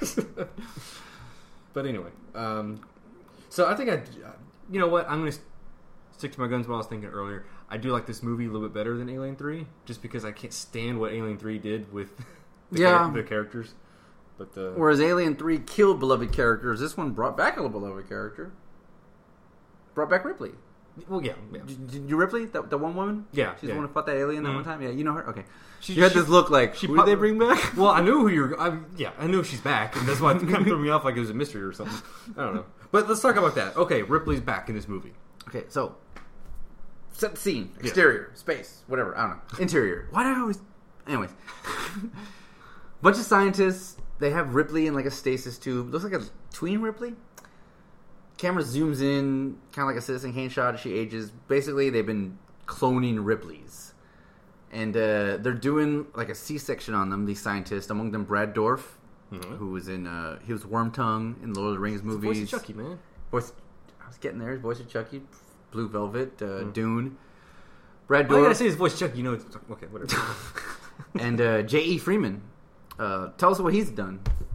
But anyway, so I think you know what? I'm going to stick to my guns what I was thinking earlier. I do like this movie a little bit better than Alien 3, just because I can't stand what Alien 3 did with the characters. But whereas Alien 3 killed beloved characters, this one brought back a beloved character. Brought back Ripley. Well, yeah. Did you Ripley? The one woman? Yeah. She's the one who fought that alien that one time? Yeah, you know her? Okay. You had this look like, who did they bring back? Well, I knew who I knew she's back, and that's why it kind of threw me off like it was a mystery or something. I don't know. But let's talk about that. Okay, Ripley's back in this movie. Okay, so set the scene. Exterior, space, whatever. I don't know. Interior. Why do I always... Anyways. Bunch of scientists. They have Ripley in like a stasis tube. Looks like a tween Ripley. Camera zooms in, kind of like a Citizen Kane shot as she ages. Basically, they've been cloning Ripleys. And they're doing like a C-section on them, these scientists. Among them, Brad Dourif, who was in... he was Wormtongue in Lord of the Rings movies. Voice of Chucky, man. I was getting there. His voice of Chucky. Blue Velvet, Dune. Brad Dourif. I gotta say his voice, Chucky. It's okay, whatever. And J.E. Freeman. Tell us what he's done.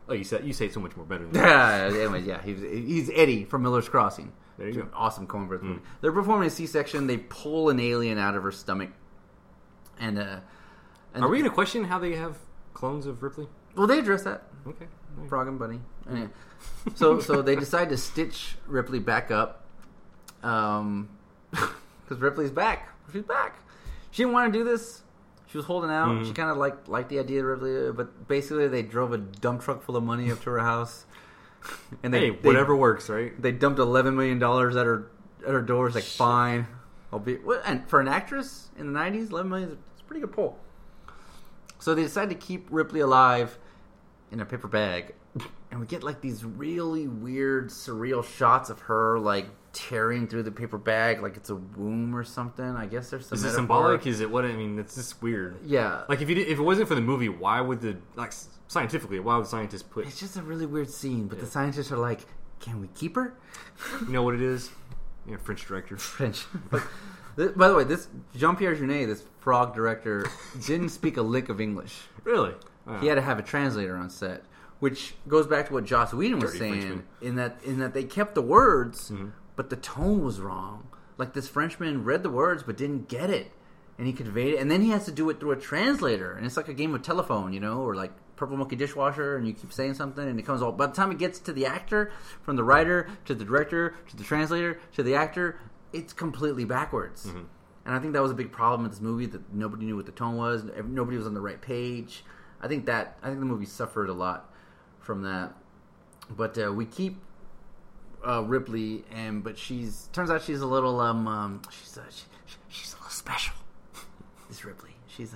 Oh, you say it so much more better than that. Anyways, yeah, he's Eddie from Miller's Crossing. There you go. Awesome Coen Brothers movie. They're performing a C-section. They pull an alien out of her stomach, and are we going to question how they have clones of Ripley? well, they address that. Okay. Frog and Bunny. Anyway. So they decide to stitch Ripley back up, because Ripley's back. She's back. She didn't want to do this. She was holding out. She kind of liked the idea of Ripley, but basically they drove a dump truck full of money up to her house, and whatever works, right? They dumped $11 million at her door. It's like, fine. And for an actress in the 90s, $11 million is a pretty good pull. So they decide to keep Ripley alive in a paper bag, and we get like these really weird, surreal shots of her like tearing through the paper bag like it's a womb or something. I guess there's some. Is it metaphor. symbolic? Is it what I mean? It's just weird. Yeah, Like if it wasn't for the movie, why would scientifically, why would scientists put? it's just a really weird scene. But the scientists are like, "Can we keep her?" You know what it is? French director. French. By the way, this Jean-Pierre Jeunet, this frog director, didn't speak a lick of English. Really? Wow. He had to have a translator on set, which goes back to what Joss Whedon was Dirty saying Frenchman. in that they kept the words, but the tone was wrong. Like this Frenchman read the words but didn't get it, and he conveyed it, and then he has to do it through a translator, and it's like a game of telephone, or like Purple Monkey Dishwasher, and you keep saying something, and it comes all. By the time it gets to the actor, from the writer to the director to the translator to the actor, it's completely backwards. And I think that was a big problem with this movie, that nobody knew what the tone was, nobody was on the right page. I think the movie suffered a lot from that. But we keep Ripley, but turns out she's a little she's a little special. This Ripley, she's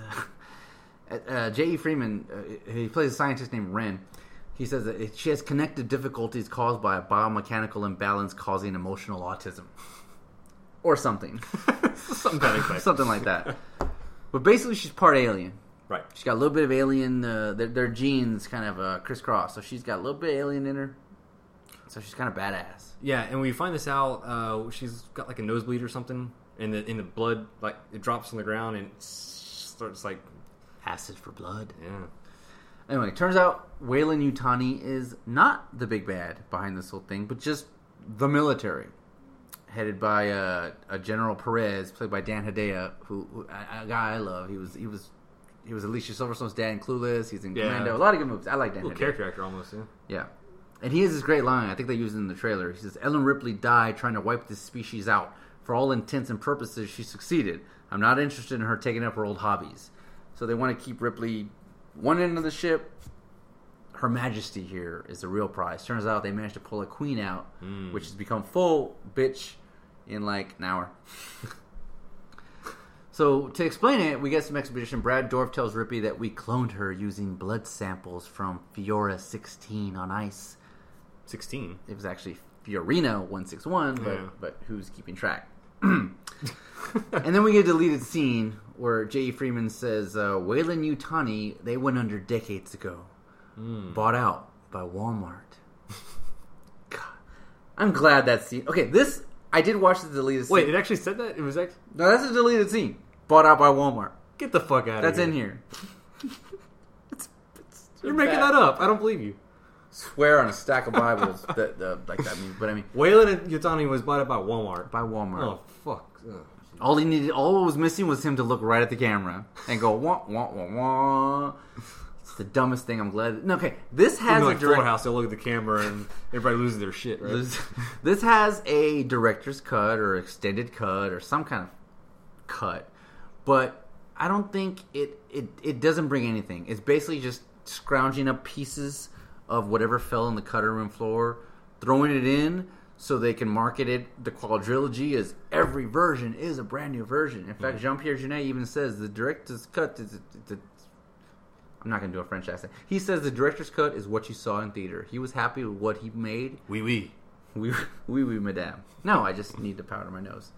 J.E. Freeman, he plays a scientist named Wren. He says that she has connective difficulties caused by a biomechanical imbalance causing emotional autism. Or something. Something like that. But basically, she's part alien. Right. She's got a little bit of alien. Their genes kind of crisscross. So she's got a little bit of alien in her. So she's kind of badass. Yeah, and we find this out. She's got like a nosebleed or something, and in the blood, like it drops on the ground and starts like Acid for blood. Yeah. Anyway, it turns out Weyland-Yutani is not the big bad behind this whole thing, but just the military. Headed by a General Perez, played by Dan Hedaya, who a guy I love. He was Alicia Silverstone's dad in Clueless. He's in Commando. A lot of good movies. I like Dan Hedaya. Character actor almost, yeah. Yeah. And he has this great line. I think they used it in the trailer. He says, "Ellen Ripley died trying to wipe this species out. For all intents and purposes, she succeeded. I'm not interested in her taking up her old hobbies." So they want to keep Ripley one end of the ship. Her Majesty here is the real prize. Turns out they managed to pull a queen out, which has become full bitch in like an hour. So to explain it, we get some exposition. Brad Dourif tells Ripley that we cloned her using blood samples from Fiora 16 on ice. 16? It was actually Fiorina 161, but who's keeping track? And then we get a deleted scene where J.E. Freeman says, Weyland-Yutani, they went under decades ago. Bought out by Walmart. God. I'm glad that scene... Okay, this... I did watch the deleted scene. Wait, it actually said that? It was actually... No, that's a deleted scene. Bought out by Walmart. Get the fuck out of here. That's in here. You're making that up. I don't believe you. Swear on a stack of Bibles that means. But I mean, Weyland-Yutani was bought out by Walmart. By Walmart. Oh fuck. All was missing was him to look right at the camera and go wah wah wah wah. It's the dumbest thing. I'm glad. No, okay. This has like Full House. They'll look at the camera and everybody loses their shit. Right? This has a director's cut or extended cut or some kind of cut, but I don't think it doesn't bring anything. It's basically just scrounging up pieces of whatever fell on the cutting room floor, throwing it in so they can market it. The quadrilogy is every version is a brand new version. In fact, Jean-Pierre Jeunet even says the director's cut is. I'm not going to do a French accent. He says the director's cut is what you saw in theater. He was happy with what he made. Oui, madame. No, I just need to powder my nose.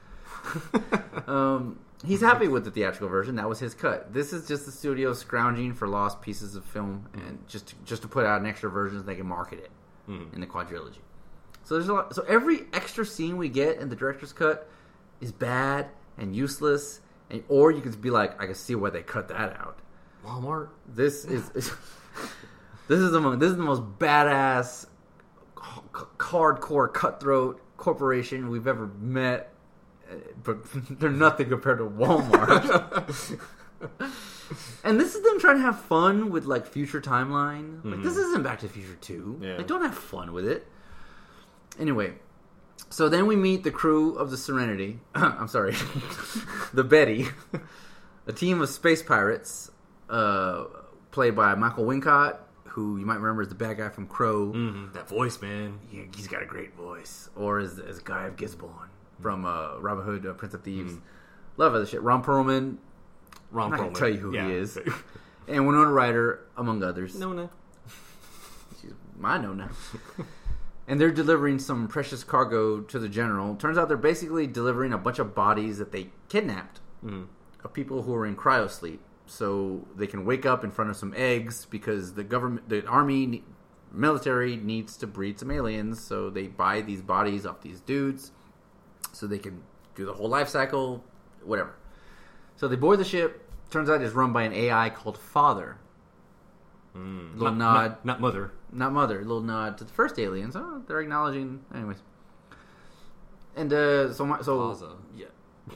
He's happy with the theatrical version. That was his cut. This is just the studio scrounging for lost pieces of film and just to put out an extra version so they can market it in the quadrilogy. So there's a lot. So every extra scene we get in the director's cut is bad and useless, or you could be like, I can see why they cut that out. Walmart. This is This is the most badass, hardcore, cutthroat corporation we've ever met. But they're nothing compared to Walmart. And this is them trying to have fun with like future timeline. Like this isn't Back to the Future 2. Yeah. Like, don't have fun with it. Anyway, so then we meet the crew of the Serenity. I'm sorry, the Betty, a team of space pirates, played by Michael Wincott, who you might remember as the bad guy from Crow. That voice, man. Yeah, he's got a great voice. Or as Guy of Gisborne from Robin Hood, Prince of Thieves. Love other shit. Ron Perlman. Ron I'm not Perlman. going to tell you who Yeah. he is. And Winona Ryder, among others. No. She's my Nona. And they're delivering some precious cargo to the general. Turns out they're basically delivering a bunch of bodies that they kidnapped of people who are in cryosleep. So they can wake up in front of some eggs because the government, the army, military needs to breed some aliens. So they buy these bodies off these dudes so they can do the whole life cycle, whatever. So they board the ship. Turns out it's run by an AI called Father. Little nod. Not Mother. Not Mother. Little nod to the first aliens. Oh, they're acknowledging. Anyways. And so Plaza. yeah.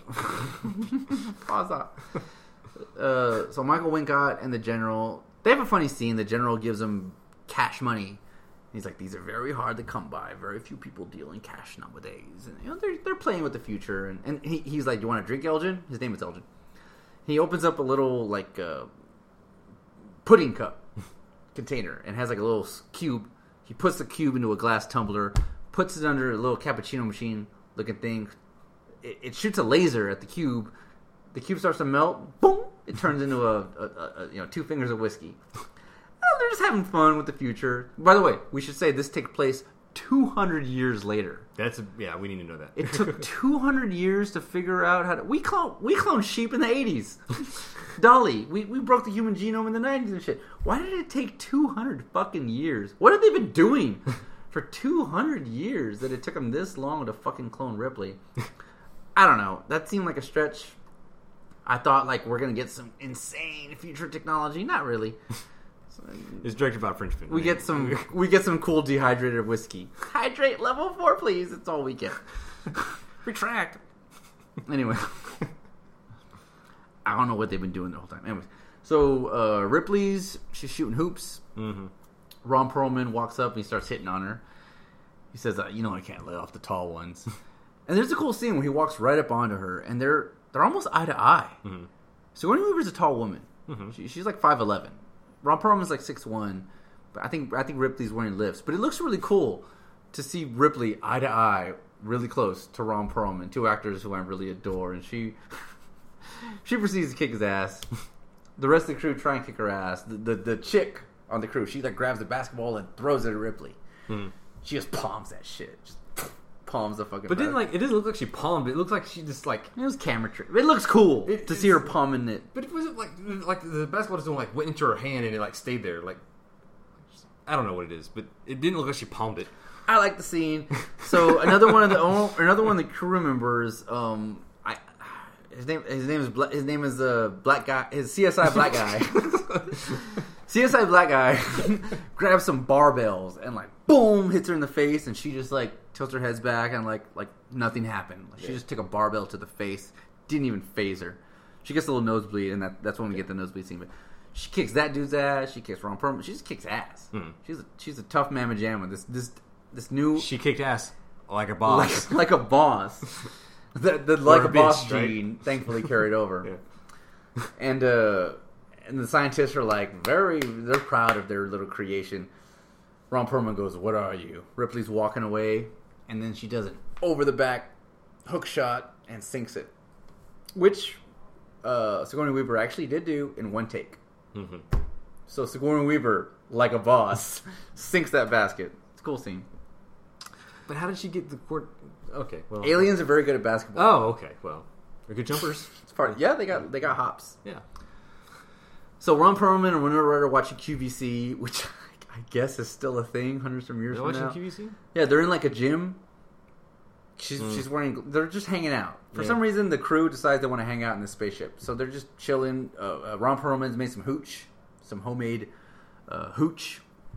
Plaza. So Michael Wincott and the general, they have a funny scene. The general gives them cash money. He's like, these are very hard to come by. Very few people deal in cash nowadays. And you know, they're playing with the future. And he's like, do you want to drink, Elgin? His name is Elgin. He opens up a little like pudding cup container and has like a little cube. He puts the cube into a glass tumbler, puts it under a little cappuccino machine looking thing. It shoots a laser at the cube. The cube starts to melt. Boom! It turns into a 2 fingers of whiskey. Well, they're just having fun with the future. By the way, we should say this takes place 200 years later. We need to know that. It took 200 years to figure out how to... We cloned sheep in the 80s. Dolly. We broke the human genome in the 90s and shit. Why did it take 200 fucking years? What have they been doing for 200 years that it took them this long to fucking clone Ripley? I don't know. That seemed like a stretch. I thought like we're going to get some insane future technology. Not really. It's directed by a Frenchman. We get some cool dehydrated whiskey. Hydrate level 4, please. That's all we get. Retract. Anyway, I don't know what they've been doing the whole time. Anyways, so she's shooting hoops. Ron Perlman walks up and he starts hitting on her. He says, I can't lay off the tall ones." And there's a cool scene where he walks right up onto her, and they're almost eye to eye. Sigourney Weaver's a tall woman. She's like 5'11". Ron Perlman's like 6'1", but I think Ripley's wearing lifts. But it looks really cool to see Ripley eye to eye, really close to Ron Perlman, two actors who I really adore. And she proceeds to kick his ass. The rest of the crew try and kick her ass. The chick on the crew, she like grabs the basketball and throws it at Ripley. She just palms that shit. Just palms the fucking. But then it doesn't look like she palmed it. It looks like she just like. It was camera trick. It looks cool to see her palming it. But it wasn't like the basketball just like went into her hand and it like stayed there. Like I don't know what it is, but it didn't look like she palmed it. I like the scene. So another one of the crew members. His name is the black guy. His CSI black guy. CSI black guy grabs some barbells and like boom hits her in the face, and she just like tilts her head back and like nothing happened. Like, she just took a barbell to the face, didn't even phase her. She gets a little nosebleed, and that's when we get the nosebleed scene. But she kicks that dude's ass. She kicks Ron Perlman. She just kicks ass. She's a tough mamma jamma. This new she kicked ass like a boss, like a boss. The like a boss gene thankfully carried over. And the scientists are like they're proud of their little creation. Ron Perlman goes, "What are you?" Ripley's walking away, and then she does an over the back hook shot and sinks it, which Sigourney Weaver actually did do in one take. So Sigourney Weaver, like a boss, sinks that basket. It's a cool scene. But how did she get the court? Okay, well, aliens are very good at basketball. Oh, okay, well, they're good jumpers. It's part. Yeah, they got hops. Yeah. So Ron Perlman and Winona Ryder watching QVC, which I guess is still a thing hundreds of years They're from watching now. QVC? Yeah, they're in like a gym. She's wearing. They're just hanging out. For some reason, the crew decides they want to hang out in the spaceship, so they're just chilling. Ron Perlman's made some hooch, some homemade hooch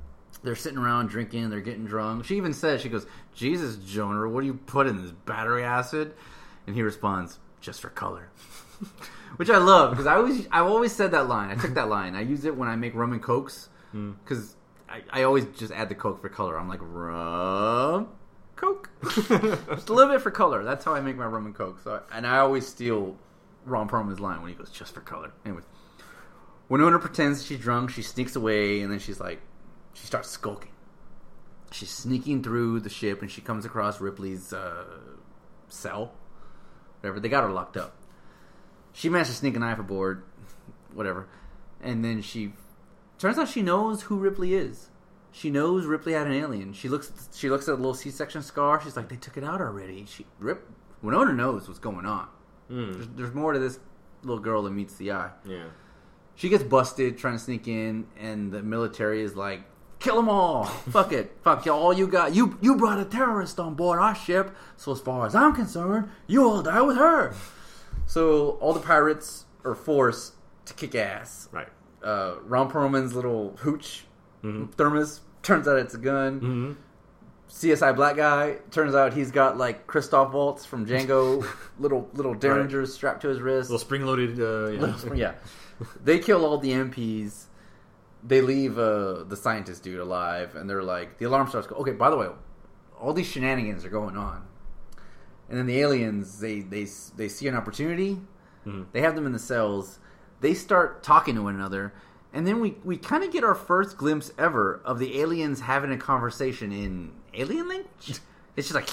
They're sitting around drinking. They're getting drunk. She even says, she goes, "Jesus, Jonah, what do you put in this battery acid?" And he responds, "Just for color." Which I love, because I've always said that line. I took that line. I use it when I make rum and cokes, because I always just add the coke for color. I'm like, rum, coke, just a little bit for color. That's how I make my rum and coke. And I always steal Ron Perlman's line when he goes, "Just for color." Anyway, Winona pretends she's drunk. She sneaks away, and then she starts skulking. She's sneaking through the ship, and she comes across Ripley's cell. Whatever, they got her locked up. She managed to sneak a knife aboard, whatever, and then turns out she knows who Ripley is. She knows Ripley had an alien. She looks at the little C-section scar. She's like, "They took it out already." Winona knows what's going on. There's more to this little girl than meets the eye. Yeah. She gets busted trying to sneak in, and the military is like, "Kill them all! Fuck it! Fuck all you got! You brought a terrorist on board our ship, so as far as I'm concerned, you all die with her." So all the pirates are forced to kick ass. Right. Ron Perlman's little hooch thermos, turns out it's a gun. CSI black guy, turns out he's got like Christoph Waltz from Django, little derringers strapped to his wrist. Little spring-loaded, Yeah. They kill all the MPs. They leave the scientist dude alive, and they're like, the alarm starts going. Okay, by the way, all these shenanigans are going on. And then the aliens, they see an opportunity. They have them in the cells. They start talking to one another. And then we kind of get our first glimpse ever of the aliens having a conversation in alien language. It's just like...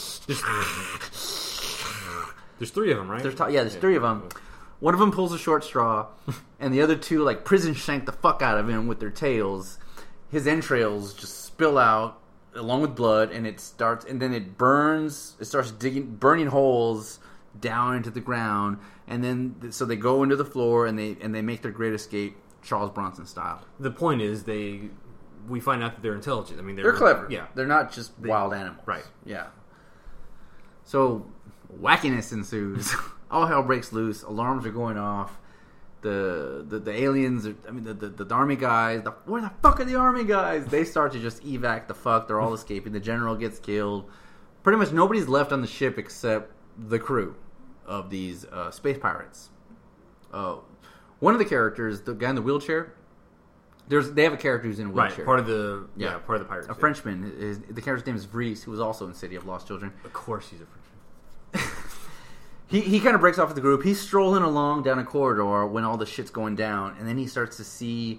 There's three of them, right? There's three of them. One of them pulls a short straw, and the other two, like, prison shank the fuck out of him with their tails. His entrails just spill out, along with blood, and then it burns. It starts burning holes down into the ground, and then so they go into the floor and they make their great escape, Charles Bronson style. The point is, we find out that they're intelligent. I mean, they're clever. Yeah, they're not just wild animals. Right. Yeah. So wackiness ensues. All hell breaks loose. Alarms are going off. The aliens, the army guys, where the fuck are the army guys? They start to just evac the fuck. They're all escaping. The general gets killed. Pretty much nobody's left on the ship except the crew of these space pirates. One of the characters, the guy in the wheelchair, they have a character who's in a wheelchair. Right, part of the pirates. A Frenchman. The character's name is Vries, who was also in City of Lost Children. Of course he's a Frenchman. He kind of breaks off with the group. He's strolling along down a corridor when all the shit's going down, and then he starts to see.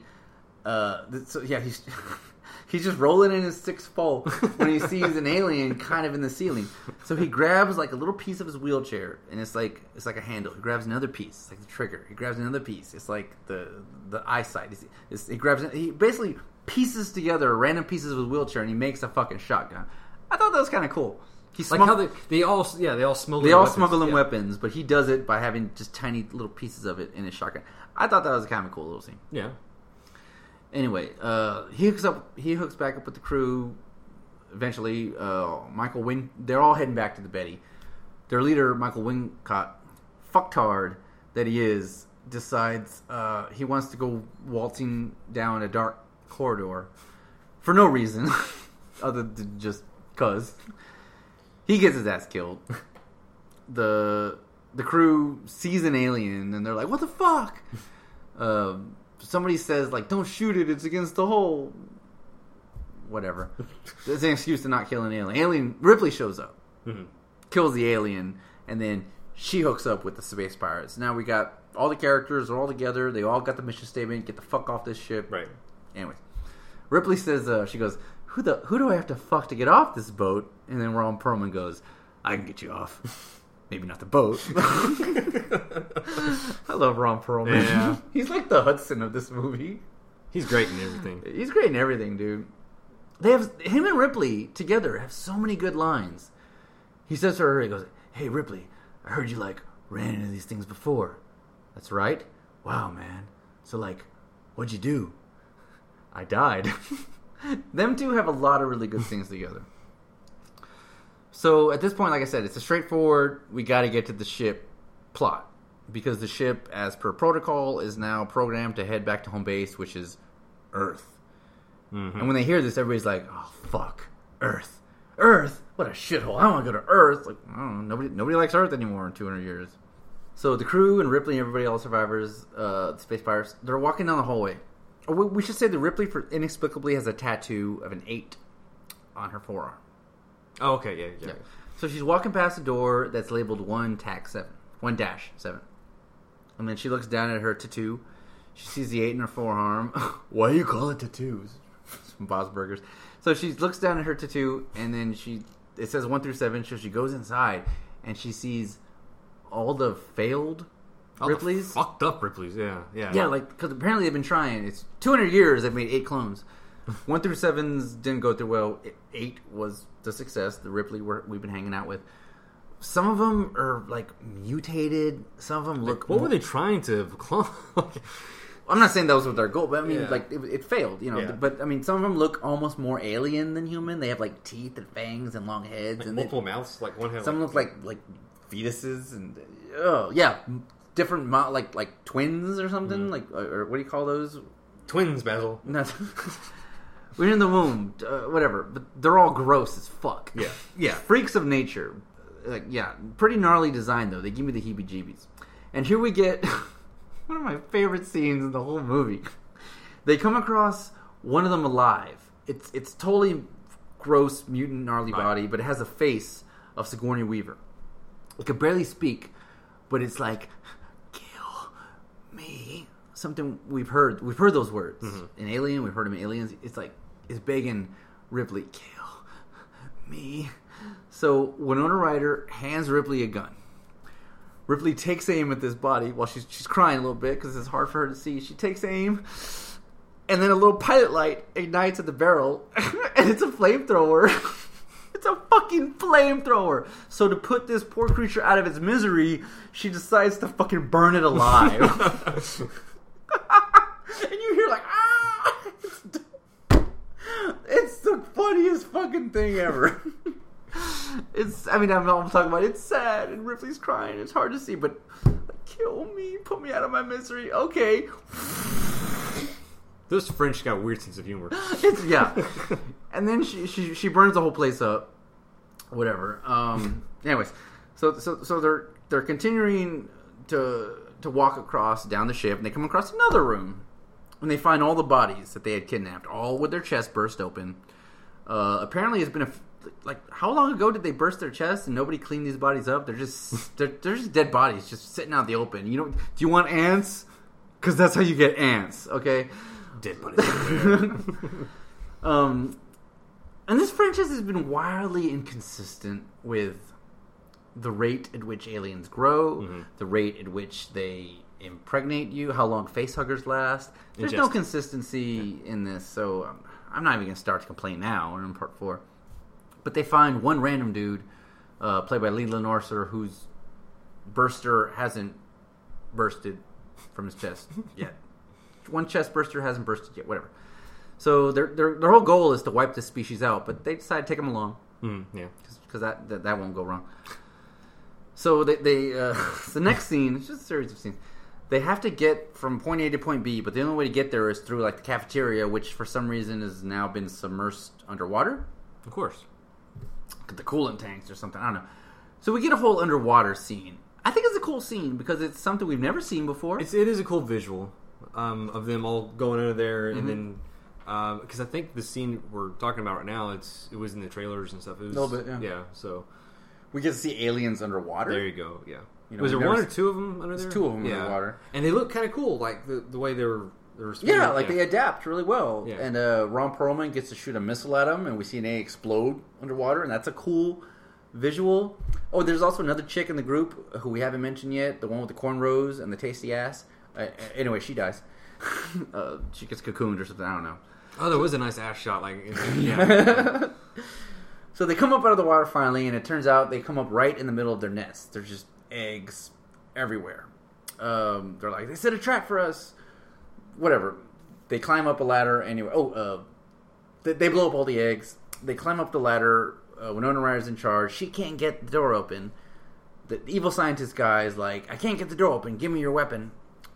He's just rolling in his sixth foal when he sees an alien kind of in the ceiling. So he grabs like a little piece of his wheelchair, and it's like a handle. He grabs another piece, like the trigger. He grabs another piece. It's like the eyesight. He basically pieces together random pieces of his wheelchair, and he makes a fucking shotgun. I thought that was kind of cool. Like how they all smuggle in weapons, but he does it by having just tiny little pieces of it in his shotgun. I thought that was a kind of cool little scene. Yeah. Anyway, he hooks back up with the crew. Eventually, they're all heading back to the Betty. Their leader, Michael Wincott, fucktard that he is, decides he wants to go waltzing down a dark corridor for no reason other than just cause. He gets his ass killed. The crew sees an alien and they're like, "What the fuck?" Somebody says like, "Don't shoot it, it's against the hull." Whatever. There's an excuse to not kill an alien. Ripley shows up, kills the alien, and then she hooks up with the space pirates. Now we got all the characters are all together. They all got the mission statement. Get the fuck off this ship. Right. Anyways, Ripley says, she goes, Who do I have to fuck to get off this boat? And then Ron Perlman goes, "I can get you off. Maybe not the boat." I love Ron Perlman. Yeah. He's like the Hudson of this movie. He's great in everything. He's great in everything, dude. Him and Ripley together have so many good lines. He says to her, he goes, "Hey, Ripley, I heard you, ran into these things before." "That's right." "Wow, man. So, what'd you do?" "I died." Them two have a lot of really good things together. So, at this point, like I said, it's a straightforward, we gotta get to the ship plot. Because the ship, as per protocol, is now programmed to head back to home base, which is Earth. And when they hear this, everybody's like, "Oh fuck, Earth, Earth! What a shithole! I want to go to Earth." Like, I don't know, nobody likes Earth anymore in 200 years. So the crew and Ripley and everybody, all the survivors, the space pirates, they're walking down the hallway. Or we should say that Ripley inexplicably has a tattoo of an 8 on her forearm. Oh, okay, yeah. So she's walking past a door that's labeled 1-7. And then she looks down at her tattoo. She sees the 8 in her forearm. Why do you call it tattoos? From Bob's Burgers. So she looks down at her tattoo, and then it says 1 through 7. So she goes inside, and she sees all the failed Ripleys. Fucked up Ripleys, yeah. Yeah, like, because apparently they've been trying. It's 200 years they've made 8 clones. 1 through 7s didn't go through well. 8 was the success. The Ripley we've been hanging out with. Some of them are, like, mutated. Some of them look... What were they trying to clone? I'm not saying that was what their goal, but I mean, Yeah. like, it failed, you know. Yeah. But, I mean, some of them look almost more alien than human. They have, like, teeth and fangs and long heads. Like and multiple mouths? Like one head. some look like fetuses and... Oh, yeah. Different, like twins or something. Like, or what do you call those? Twins, Basil. No. We're in the womb, whatever. But they're all gross as fuck. Yeah. Yeah, freaks of nature. Like, yeah, pretty gnarly design, though. They give me the heebie-jeebies. And here we get one of my favorite scenes in the whole movie. They come across one of them alive. It's totally gross, mutant, gnarly body, but it has a face of Sigourney Weaver. It can barely speak, but it's like, kill me. Something we've heard those words. In Alien, we've heard them in Aliens. It's like, it's begging Ripley, kill me. So Winona Ryder hands Ripley a gun. Ripley takes aim at this body while she's crying a little bit because it's hard for her to see. She takes aim, and then a little pilot light ignites at the barrel, and it's a flamethrower. It's a fucking flamethrower. So to put this poor creature out of its misery, she decides to fucking burn it alive. And you hear like, ah! It's the funniest fucking thing ever. I'm talking about it's sad and Ripley's crying. It's hard to see, but like, kill me, put me out of my misery. Okay. Those French got a weird sense of humor. Yeah. And then she burns the whole place up. Whatever. Anyways, so they're continuing to walk across down the ship, and they come across another room, and they find all the bodies that they had kidnapped, all with their chests burst open. Apparently, it's been how long ago did they burst their chests and nobody cleaned these bodies up? They're just dead bodies just sitting out in the open. Do you want ants? Because that's how you get ants. Okay. Dead bodies. And this franchise has been wildly inconsistent with the rate at which aliens grow, the rate at which they impregnate you, how long facehuggers last. There's no consistency in this, so I'm not even going to start to complain now. We're in part 4. But they find one random dude, played by Leland Orser, whose burster hasn't bursted from his chest yet. One chest burster hasn't bursted yet, whatever. So their whole goal is to wipe this species out, but they decide to take them along. Yeah. Because that won't go wrong. So they the next scene, it's just a series of scenes. They have to get from point A to point B, but the only way to get there is through like the cafeteria, which for some reason has now been submersed underwater. Of course. The coolant tanks or something, I don't know. So we get a whole underwater scene. I think it's a cool scene because it's something we've never seen before. It is a cool visual of them all going under there, and then because I think the scene we're talking about right now, it was in the trailers and stuff. It was, a little bit, yeah. Yeah, so we get to see aliens underwater. there you go. Yeah, we've was there never one or two of them under there? There's 2 of them underwater, and they look kind of cool, like the way they were. Yeah, like they adapt really well. Yeah. And Ron Perlman gets to shoot a missile at him, and we see an A explode underwater, and that's a cool visual. Oh, there's also another chick in the group who we haven't mentioned yet, the one with the cornrows and the tasty ass. Anyway, she dies. She gets cocooned or something, I don't know. Oh, there was a nice ass shot. Like, yeah. So they come up out of the water finally, and it turns out they come up right in the middle of their nest. There's just eggs everywhere. They're like, they set a trap for us. Whatever. They climb up a ladder anyway. They blow up all the eggs. They climb up the ladder. Winona Ryder's in charge. She can't get the door open. The evil scientist guy is like, I can't get the door open. Give me your weapon.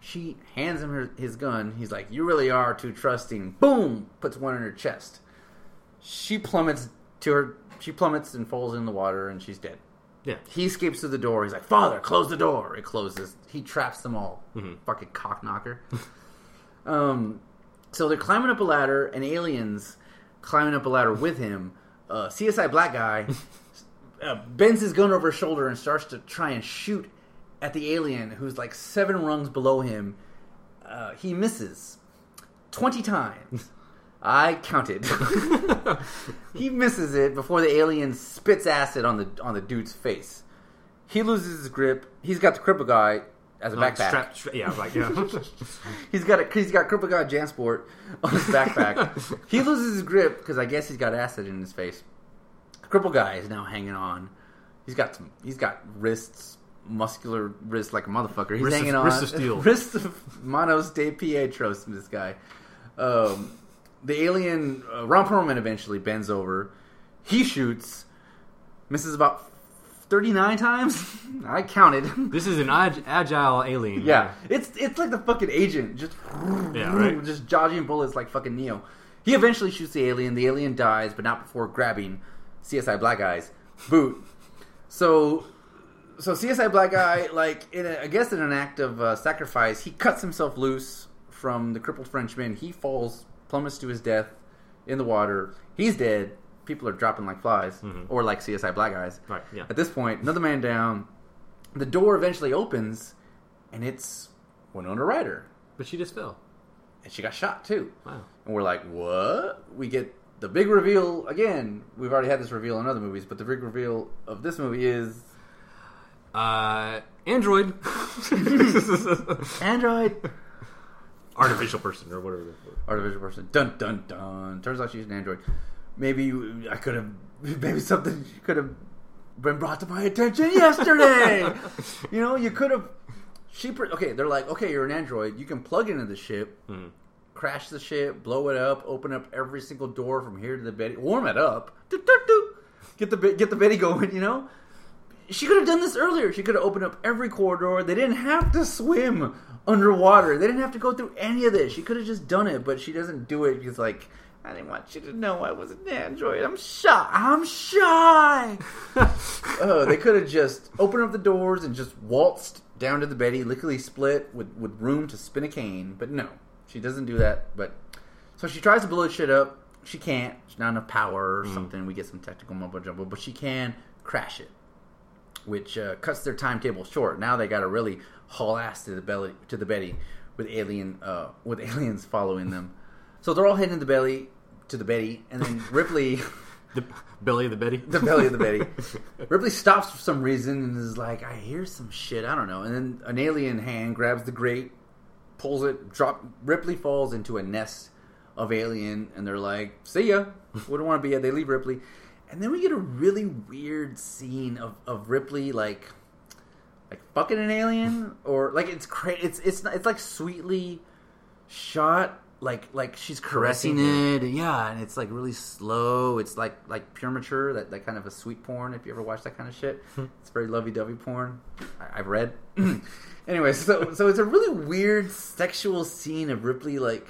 She hands him his gun. He's like, "You really are too trusting." Boom! Puts one in her chest. She plummets and falls in the water, and she's dead. Yeah. He escapes through the door. He's like, "Father, close the door." It closes. He traps them all. Fucking cock knocker. So they're climbing up a ladder, and aliens climbing up a ladder with him. CSI Black Guy bends his gun over his shoulder and starts to try and shoot at the alien who's like 7 rungs below him. He misses 20 times. I counted. He misses it before the alien spits acid on the dude's face. He loses his grip. He's got the cripple guy as a backpack. He's got cripple guy Jansport on his backpack. He loses his grip because I guess he's got acid in his face. The cripple guy is now hanging on. He's got wrists, muscular wrists like a motherfucker. He's hanging on. Wrists of steel. Wrists of Manos de Pietros. This guy. The alien, Ron Perlman eventually bends over. He shoots. Misses about 39 times. I counted. This is an agile alien. Yeah. It's like the fucking agent. Just just dodging bullets like fucking Neo. He eventually shoots the alien. The alien dies, but not before grabbing CSI Black Guy's boot. So CSI Black Guy, like, I guess in an act of sacrifice, he cuts himself loose from the crippled Frenchman. He falls, plummets to his death in the water. He's dead. People are dropping like flies, or like CSI Black Guys. Right, yeah. At this point, another man down. The door eventually opens, and it's Winona Ryder. But she just fell. And she got shot, too. Wow. And we're like, what? We get the big reveal. Again, we've already had this reveal in other movies, but the big reveal of this movie is... Android. Android. Artificial person, or whatever. Artificial person. Dun, dun, dun. Turns out she's an android. Maybe something could have been brought to my attention yesterday. You could have... Okay, they're like, okay, you're an android. You can plug into the ship, crash the ship, blow it up, open up every single door from here to the Betty, warm it up, get the Betty going, She could have done this earlier. She could have opened up every corridor. They didn't have to swim underwater. They didn't have to go through any of this. She could have just done it, but she doesn't do it because, like, I didn't want you to know I was an android. I'm shy. They could have just opened up the doors and just waltzed down to the Betty, lickety split with room to spin a cane. But no, she doesn't do that. But so she tries to blow shit up. She can't. There's not enough power or something. We get some technical mumbo jumbo, but she can crash it, which cuts their timetable short. Now they got to really haul ass to the Betty with aliens following them. So they're all heading to the Betty, and then Ripley... The belly of the Betty? The belly of the Betty. Ripley stops for some reason and is like, I hear some shit, I don't know. And then an alien hand grabs the grate, pulls it, Ripley falls into a nest of alien, and they're like, see ya. Wouldn't want to be here. They leave Ripley. And then we get a really weird scene of Ripley, like fucking an alien, or like it's like sweetly shot, like she's caressing it, yeah, and it's like really slow. It's like pure mature, that kind of a sweet porn. If you ever watch that kind of shit, it's very lovey-dovey porn. I've read. Anyway, so it's a really weird sexual scene of Ripley like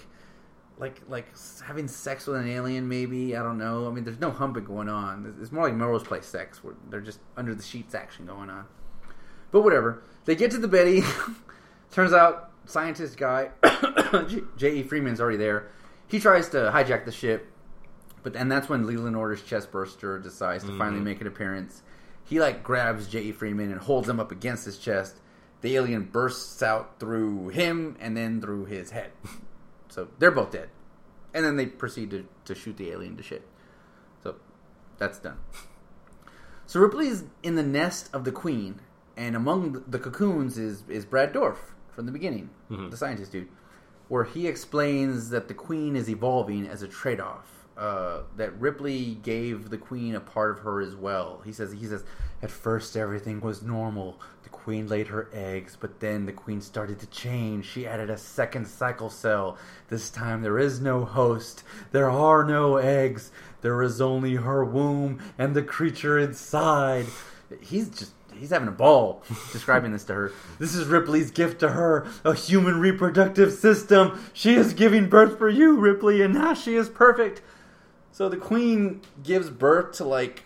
having sex with an alien, maybe. I don't know. I mean, there's no humping going on. It's more like Melrose Place sex, where they're just under the sheets action going on. But whatever. They get to the Betty. Turns out, scientist guy, J.E. Freeman's already there. He tries to hijack the ship. And that's when Leland Order's chestburster decides to finally make an appearance. He, grabs J.E. Freeman and holds him up against his chest. The alien bursts out through him and then through his head. So they're both dead. And then they proceed to shoot the alien to shit. So that's done. So Ripley's in the nest of the Queen, and among the cocoons is Brad Dourif from the beginning, the scientist dude, where he explains that the Queen is evolving as a trade-off. That Ripley gave the Queen a part of her as well. He says, at first everything was normal. The Queen laid her eggs, but then the Queen started to change. She added a second cycle cell. This time there is no host. There are no eggs. There is only her womb and the creature inside. He's he's having a ball describing this to her. This is Ripley's gift to her, a human reproductive system. She is giving birth for you, Ripley, and now she is perfect. So the Queen gives birth to like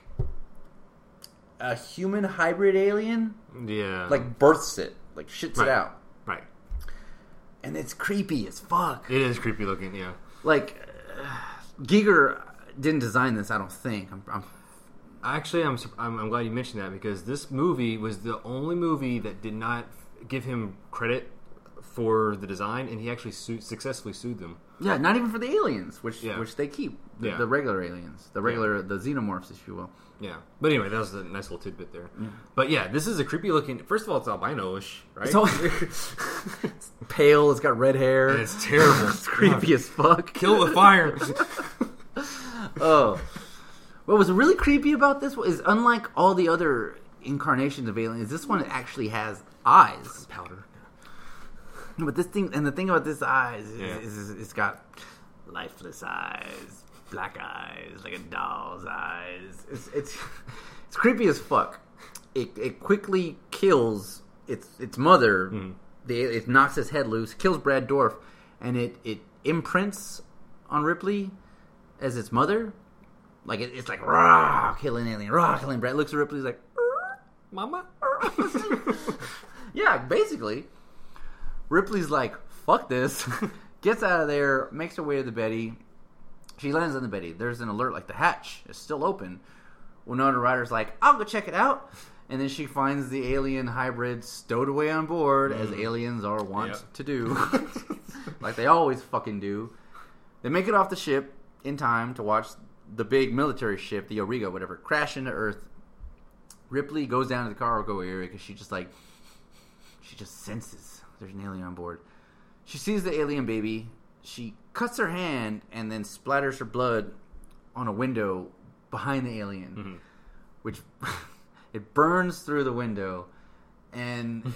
a human hybrid alien. Yeah. Like births it, like shits it out. Right. And it's creepy as fuck. It is creepy looking, yeah. Like, Giger didn't design this, I don't think. Actually, I'm glad you mentioned that because this movie was the only movie that did not give him credit for the design, and he actually successfully sued them. Yeah, not even for the aliens, which they keep. Yeah. The regular aliens. The xenomorphs, if you will. Yeah. But anyway, that was a nice little tidbit there. Yeah. But yeah, this is a creepy looking... First of all, it's albino-ish, right? It's pale, it's got red hair. And it's terrible. It's creepy as fuck. Kill with fire. Oh. What was really creepy about this is, unlike all the other incarnations of aliens, this one actually has eyes. Powder. But this thing, and the thing about this eyes is it's got lifeless eyes, black eyes, like a doll's eyes. It's creepy as fuck. It quickly kills its mother. It knocks his head loose, kills Brad Dourif, and it imprints on Ripley as its mother. Like it's like rah, killing alien, rah, killing Brad. Looks at Ripley, he's like, Mama. Yeah, basically. Ripley's like, fuck this. Gets out of there, makes her way to the Betty. She lands on the Betty. There's an alert, like the hatch is still open. Winona Ryder's like, I'll go check it out. And then she finds the alien hybrid stowed away on board, as aliens are wont to do. Like they always fucking do. They make it off the ship in time to watch the big military ship, the Origo, whatever, crash into Earth. Ripley goes down to the cargo area because she just senses there's an alien on board. She sees the alien baby. She cuts her hand and then splatters her blood on a window behind the alien, which it burns through the window, and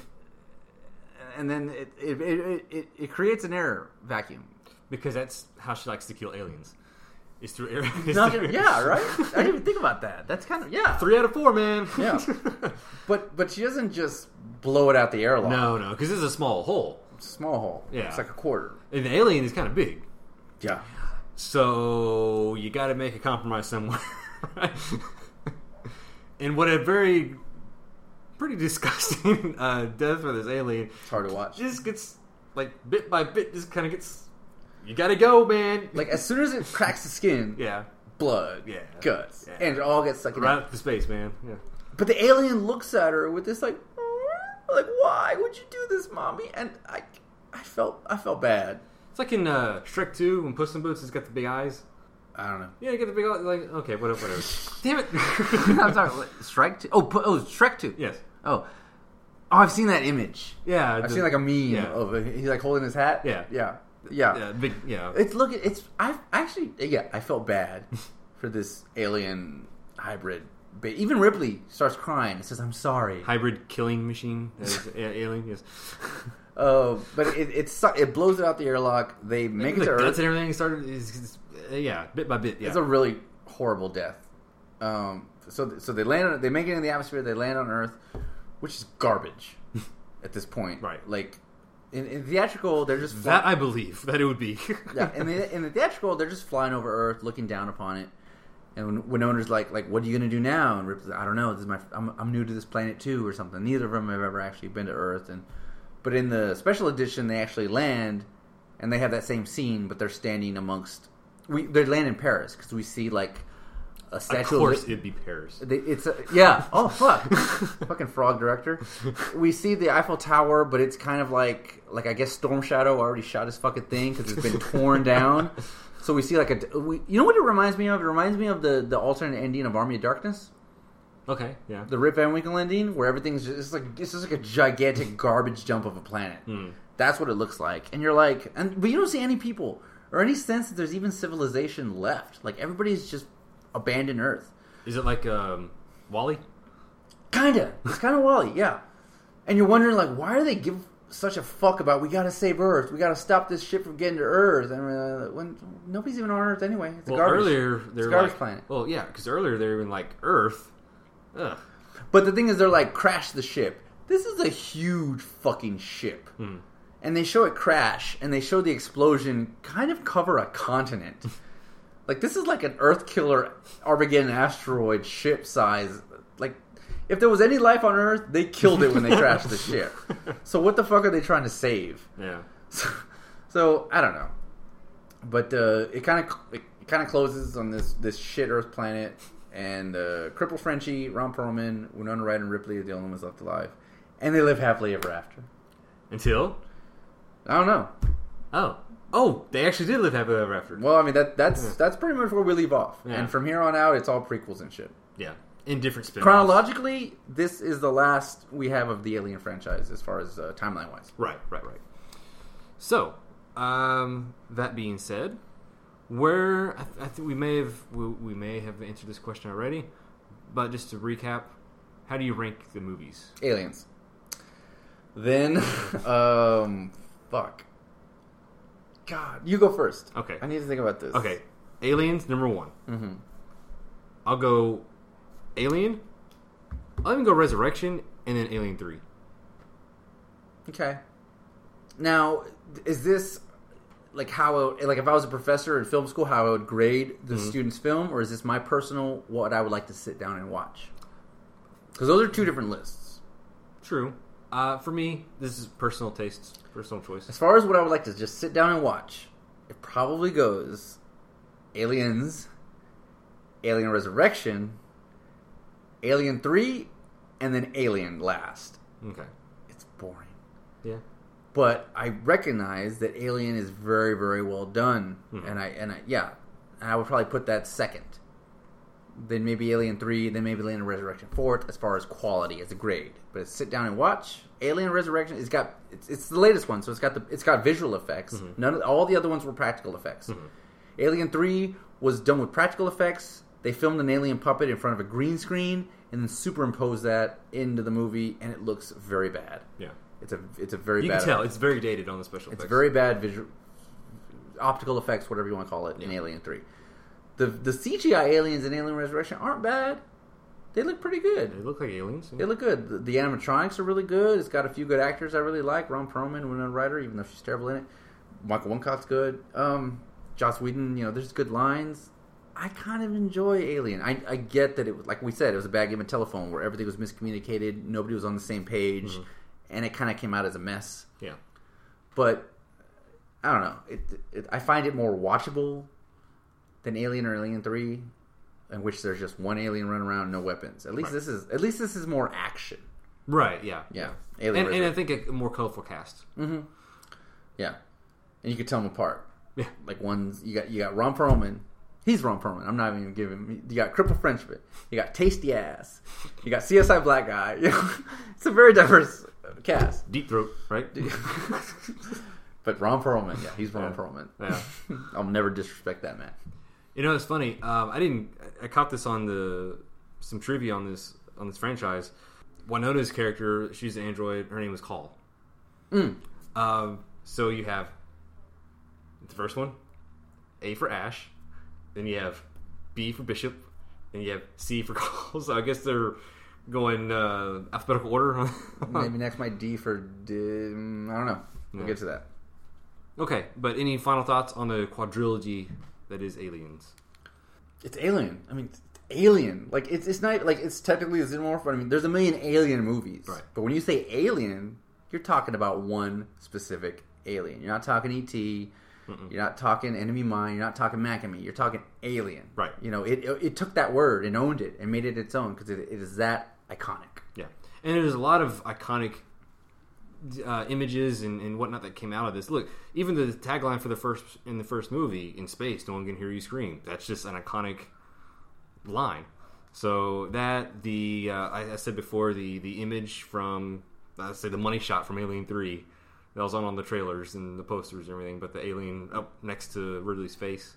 then it creates an air vacuum. Because that's how she likes to kill aliens. Is through air. Yeah, right? I didn't even think about that. That's kind of, 3 out of 4, man. Yeah. But she doesn't just blow it out the airlock. No, because it's a small hole. It's a small hole. Yeah. It's like a quarter. And the alien is kind of big. Yeah. So you got to make a compromise somewhere. Right? And what a pretty disgusting death for this alien. It's hard to watch. Just gets, like, bit by bit, just kind of gets... You gotta go, man. Like, as soon as it cracks the skin, blood, guts, and it all gets sucked in. Right up to space, man. Yeah. But the alien looks at her with this, like, why would you do this, mommy? And I felt bad. It's like in Shrek 2 when Puss in Boots has got the big eyes. I don't know. Yeah, you get the big eyes. Like, okay, whatever. Damn it. I'm sorry. Shrek 2? Oh, Shrek 2. Yes. Oh, I've seen that image. Yeah, I've seen like a meme of it. He's like holding his hat. Yeah. Big. I felt bad for this alien hybrid. Even Ripley starts crying and says, "I'm sorry." Hybrid killing machine, alien. Yes. But it blows it out the airlock. They make it to Earth. Guts and everything started. Bit by bit. Yeah. It's a really horrible death. So they land. They make it in the atmosphere. They land on Earth, which is garbage at this point. Right. Like. In theatrical, they're just... I believe that it would be. Yeah, in the theatrical, they're just flying over Earth, looking down upon it. And Winona's like, what are you going to do now? And Ripley's like, I don't know. I'm new to this planet too, or something. Neither of them have ever actually been to Earth. But in the special edition, they actually land, and they have that same scene, but they're standing amongst... They land in Paris, because we see, like, a statue of course it'd be Paris. Oh, fuck. Fucking frog director. We see the Eiffel Tower, but it's kind of like I guess Storm Shadow already shot his fucking thing because it's been torn down. So we see like you know what it reminds me of? It reminds me of the alternate ending of Army of Darkness. Okay, yeah. The Rip Van Winkle ending, where everything's just like a gigantic garbage dump of a planet. That's what it looks like. And you're like, but you don't see any people or any sense that there's even civilization left. Like everybody's just abandoned Earth. Is it like WALL-E? Kinda. It's kind of WALL-E, yeah. And you're wondering, like, why do they give such a fuck about, we gotta save Earth, we gotta stop this ship from getting to Earth, and when nobody's even on Earth anyway. It's a garbage. Earlier it's a garbage planet. Well, yeah, because earlier they were even like, Earth? Ugh. But the thing is, they're like, crash the ship. This is a huge fucking ship. And they show it crash, and they show the explosion kind of cover a continent. Like, this is like an Earth-killer Armageddon asteroid ship size. Like, if there was any life on Earth, they killed it when they crashed the ship. So what the fuck are they trying to save? Yeah. So I don't know. But it kind of closes on this shit Earth planet, and Cripple Frenchie, Ron Perlman, Winona Ryder, and Ripley are the only ones left alive, and they live happily ever after. Until? I don't know. Oh, they actually did live happily ever after. Well, I mean that's pretty much where we leave off, Yeah. and from here on out, it's all prequels and shit. Yeah, in different spin-offs. Chronologically, this is the last we have of the Alien franchise as far as timeline wise. Right. So, that being said, where I think we may have answered this question already, but just to recap, how do you rank the movies? Aliens. Then, fuck. God, you go first. Okay. I need to think about this. Okay, Aliens number 1. Mm-hmm. I'll go Alien. I'll even go Resurrection, and then Alien 3. Okay. Now, is this like how if I was a professor in film school, how I would grade the student's film, or is this my personal what I would like to sit down and watch? Because those are two different lists. True. For me, this is personal tastes, personal choice. As far as what I would like to just sit down and watch, it probably goes Aliens, Alien Resurrection, Alien 3, and then Alien last. Okay. It's boring. Yeah. But I recognize that Alien is very, very well done, and I would probably put that second. Then maybe Alien 3, then maybe Alien Resurrection 4th, as far as quality as a grade. But sit down and watch Alien Resurrection. It's the latest one, so it's got visual effects. All the other ones were practical effects. Alien 3 was done with practical effects. They filmed an alien puppet in front of a green screen and then superimposed that into the movie, and it looks very bad. Yeah. It's a very You bad. can tell it's very dated on the special effects. It's very bad visual, optical effects, whatever you want to call it, in Alien 3. The CGI aliens in Alien Resurrection aren't bad. They look pretty good. They look like aliens. They look good. The animatronics are really good. It's got a few good actors I really like. Ron Perlman, Winona Ryder, even though she's terrible in it. Michael Wincott's good. Joss Whedon, there's good lines. I kind of enjoy Alien. I get that it was, like we said, it was a bad game of telephone where everything was miscommunicated, nobody was on the same page, and it kind of came out as a mess. Yeah. But I don't know. I find it more watchable than Alien or Alien 3, in which there's just one alien running around, no weapons. At least this is more action. Right. Yeah. Yeah. And I think a more colorful cast. Mm-hmm. Yeah. And you could tell them apart. Yeah. Like one's you got Ron Perlman. He's Ron Perlman. I'm not even giving. You got Cripple Frenchman. You got Tasty Ass. You got CSI Black Guy. It's a very diverse cast. Deep Throat, right? But Ron Perlman, yeah, he's Ron Perlman. Yeah. I'll never disrespect that man. It's funny. I caught this on some trivia on this franchise. Winona's character, she's an android. Her name was Call. So you have the first one, A for Ash. Then you have B for Bishop. Then you have C for Call. So I guess they're going alphabetical order. Maybe next might D for I don't know. We'll get to that. Okay, but any final thoughts on the quadrilogy that is Aliens? It's Alien. I mean, it's Alien. Like it's not like it's technically a xenomorph, but I mean, there's a million Alien movies. Right. But when you say Alien, you're talking about one specific alien. You're not talking E.T. You're not talking Enemy Mine. You're not talking Mac and Me. You're talking Alien. Right. It took that word and owned it and made it its own because it is that iconic. Yeah, and there's a lot of iconic images and whatnot that came out of this. Look, even the tagline for the first movie, "In space, no one can hear you scream." That's just an iconic line. So that I said before the image from the money shot from Alien 3 that was on the trailers and the posters and everything, but the alien up next to Ripley's face.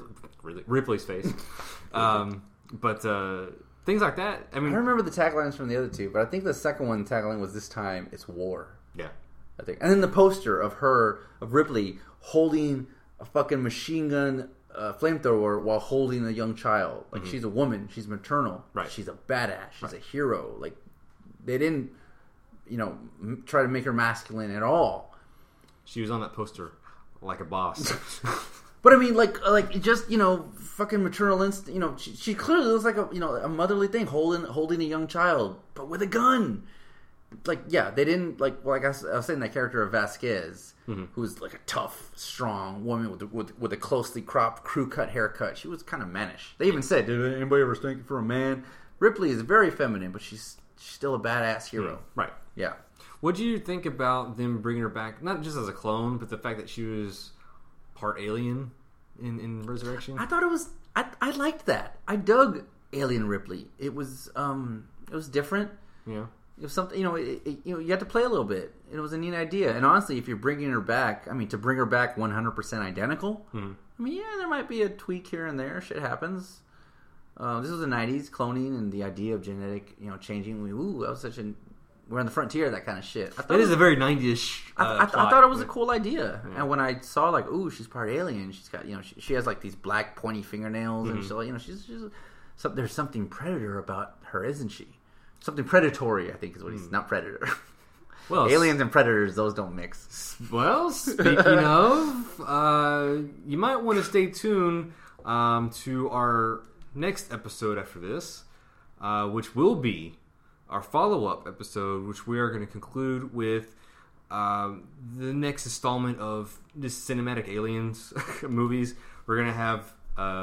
But things like that. I mean, I remember the taglines from the other two, but I think the second one tagline was "This time it's war." Yeah, I think. And then the poster of Ripley holding a fucking machine gun flamethrower while holding a young child. Like, she's a woman. She's maternal. Right. She's a badass. She's a hero. Like, they didn't, try to make her masculine at all. She was on that poster like a boss. But I mean, just fucking maternal instinct. She clearly looks like a motherly thing, holding a young child, but with a gun. Like, yeah, they didn't I was saying, that character of Vasquez, who's like a tough, strong woman with a closely cropped, crew cut haircut. She was kind of mannish. They even said, "Did anybody ever think for a man?" Ripley is very feminine, but she's still a badass hero. Right. Yeah. What do you think about them bringing her back, not just as a clone, but the fact that she was part alien in Resurrection? I thought it was. I liked that. I dug Alien Ripley. It was different. Yeah. It was something. You had to play a little bit. It was a neat idea. And honestly, if you're bringing her back, to bring her back 100% identical, there might be a tweak here and there. Shit happens. This was the 90s, cloning and the idea of genetic, changing. That was such a. We're on the frontier of that kind of shit. It is a very 90s. I thought it was a cool idea. Yeah. And when I saw she's part alien, she's got she has like these black pointy fingernails, and she's there's something predator about her, isn't she? Something predatory, I think, is what he's not predator. Well, aliens and predators, those don't mix. Well, speaking of, you might want to stay tuned to our next episode after this, which will be our follow-up episode, which we are going to conclude with the next installment of this cinematic aliens movies. We're going to have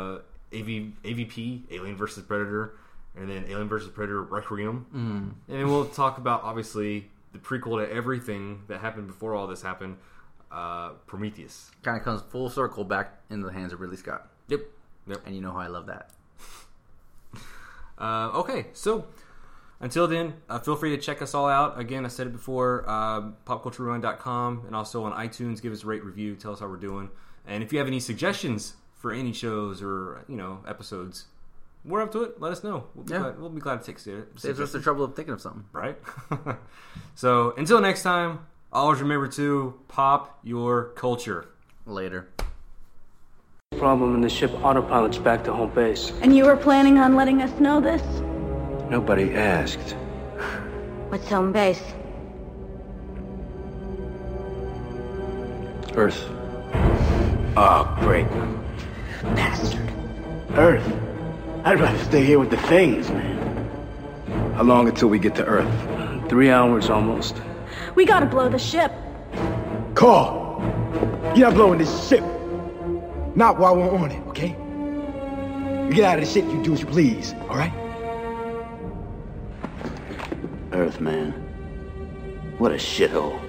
AVP, Alien vs. Predator, and then Alien vs. Predator Requiem. And then we'll talk about, obviously, the prequel to everything that happened before all this happened, Prometheus. Kind of comes full circle back into the hands of Ridley Scott. Yep. And you know how I love that. Okay, so until then, feel free to check us all out. Again, I said it before, popculturerewind.com, and also on iTunes. Give us a rate, review, tell us how we're doing. And if you have any suggestions for any shows or, episodes, we're up to it. Let us know. We'll be glad to take it. Saves us the trouble of thinking of something. Right? So, until next time, always remember to pop your culture. Later. Problem in the ship autopilot's back to home base. And you were planning on letting us know this? Nobody asked. What's home base? Earth. Oh, great. Bastard. Earth? I'd rather stay here with the things, man. How long until we get to Earth? 3 hours almost. We gotta blow the ship. Carl! You're not blowing this ship. Not while we're on it, okay? You get out of the ship, you do as you please, alright? Earth, man. What a shithole.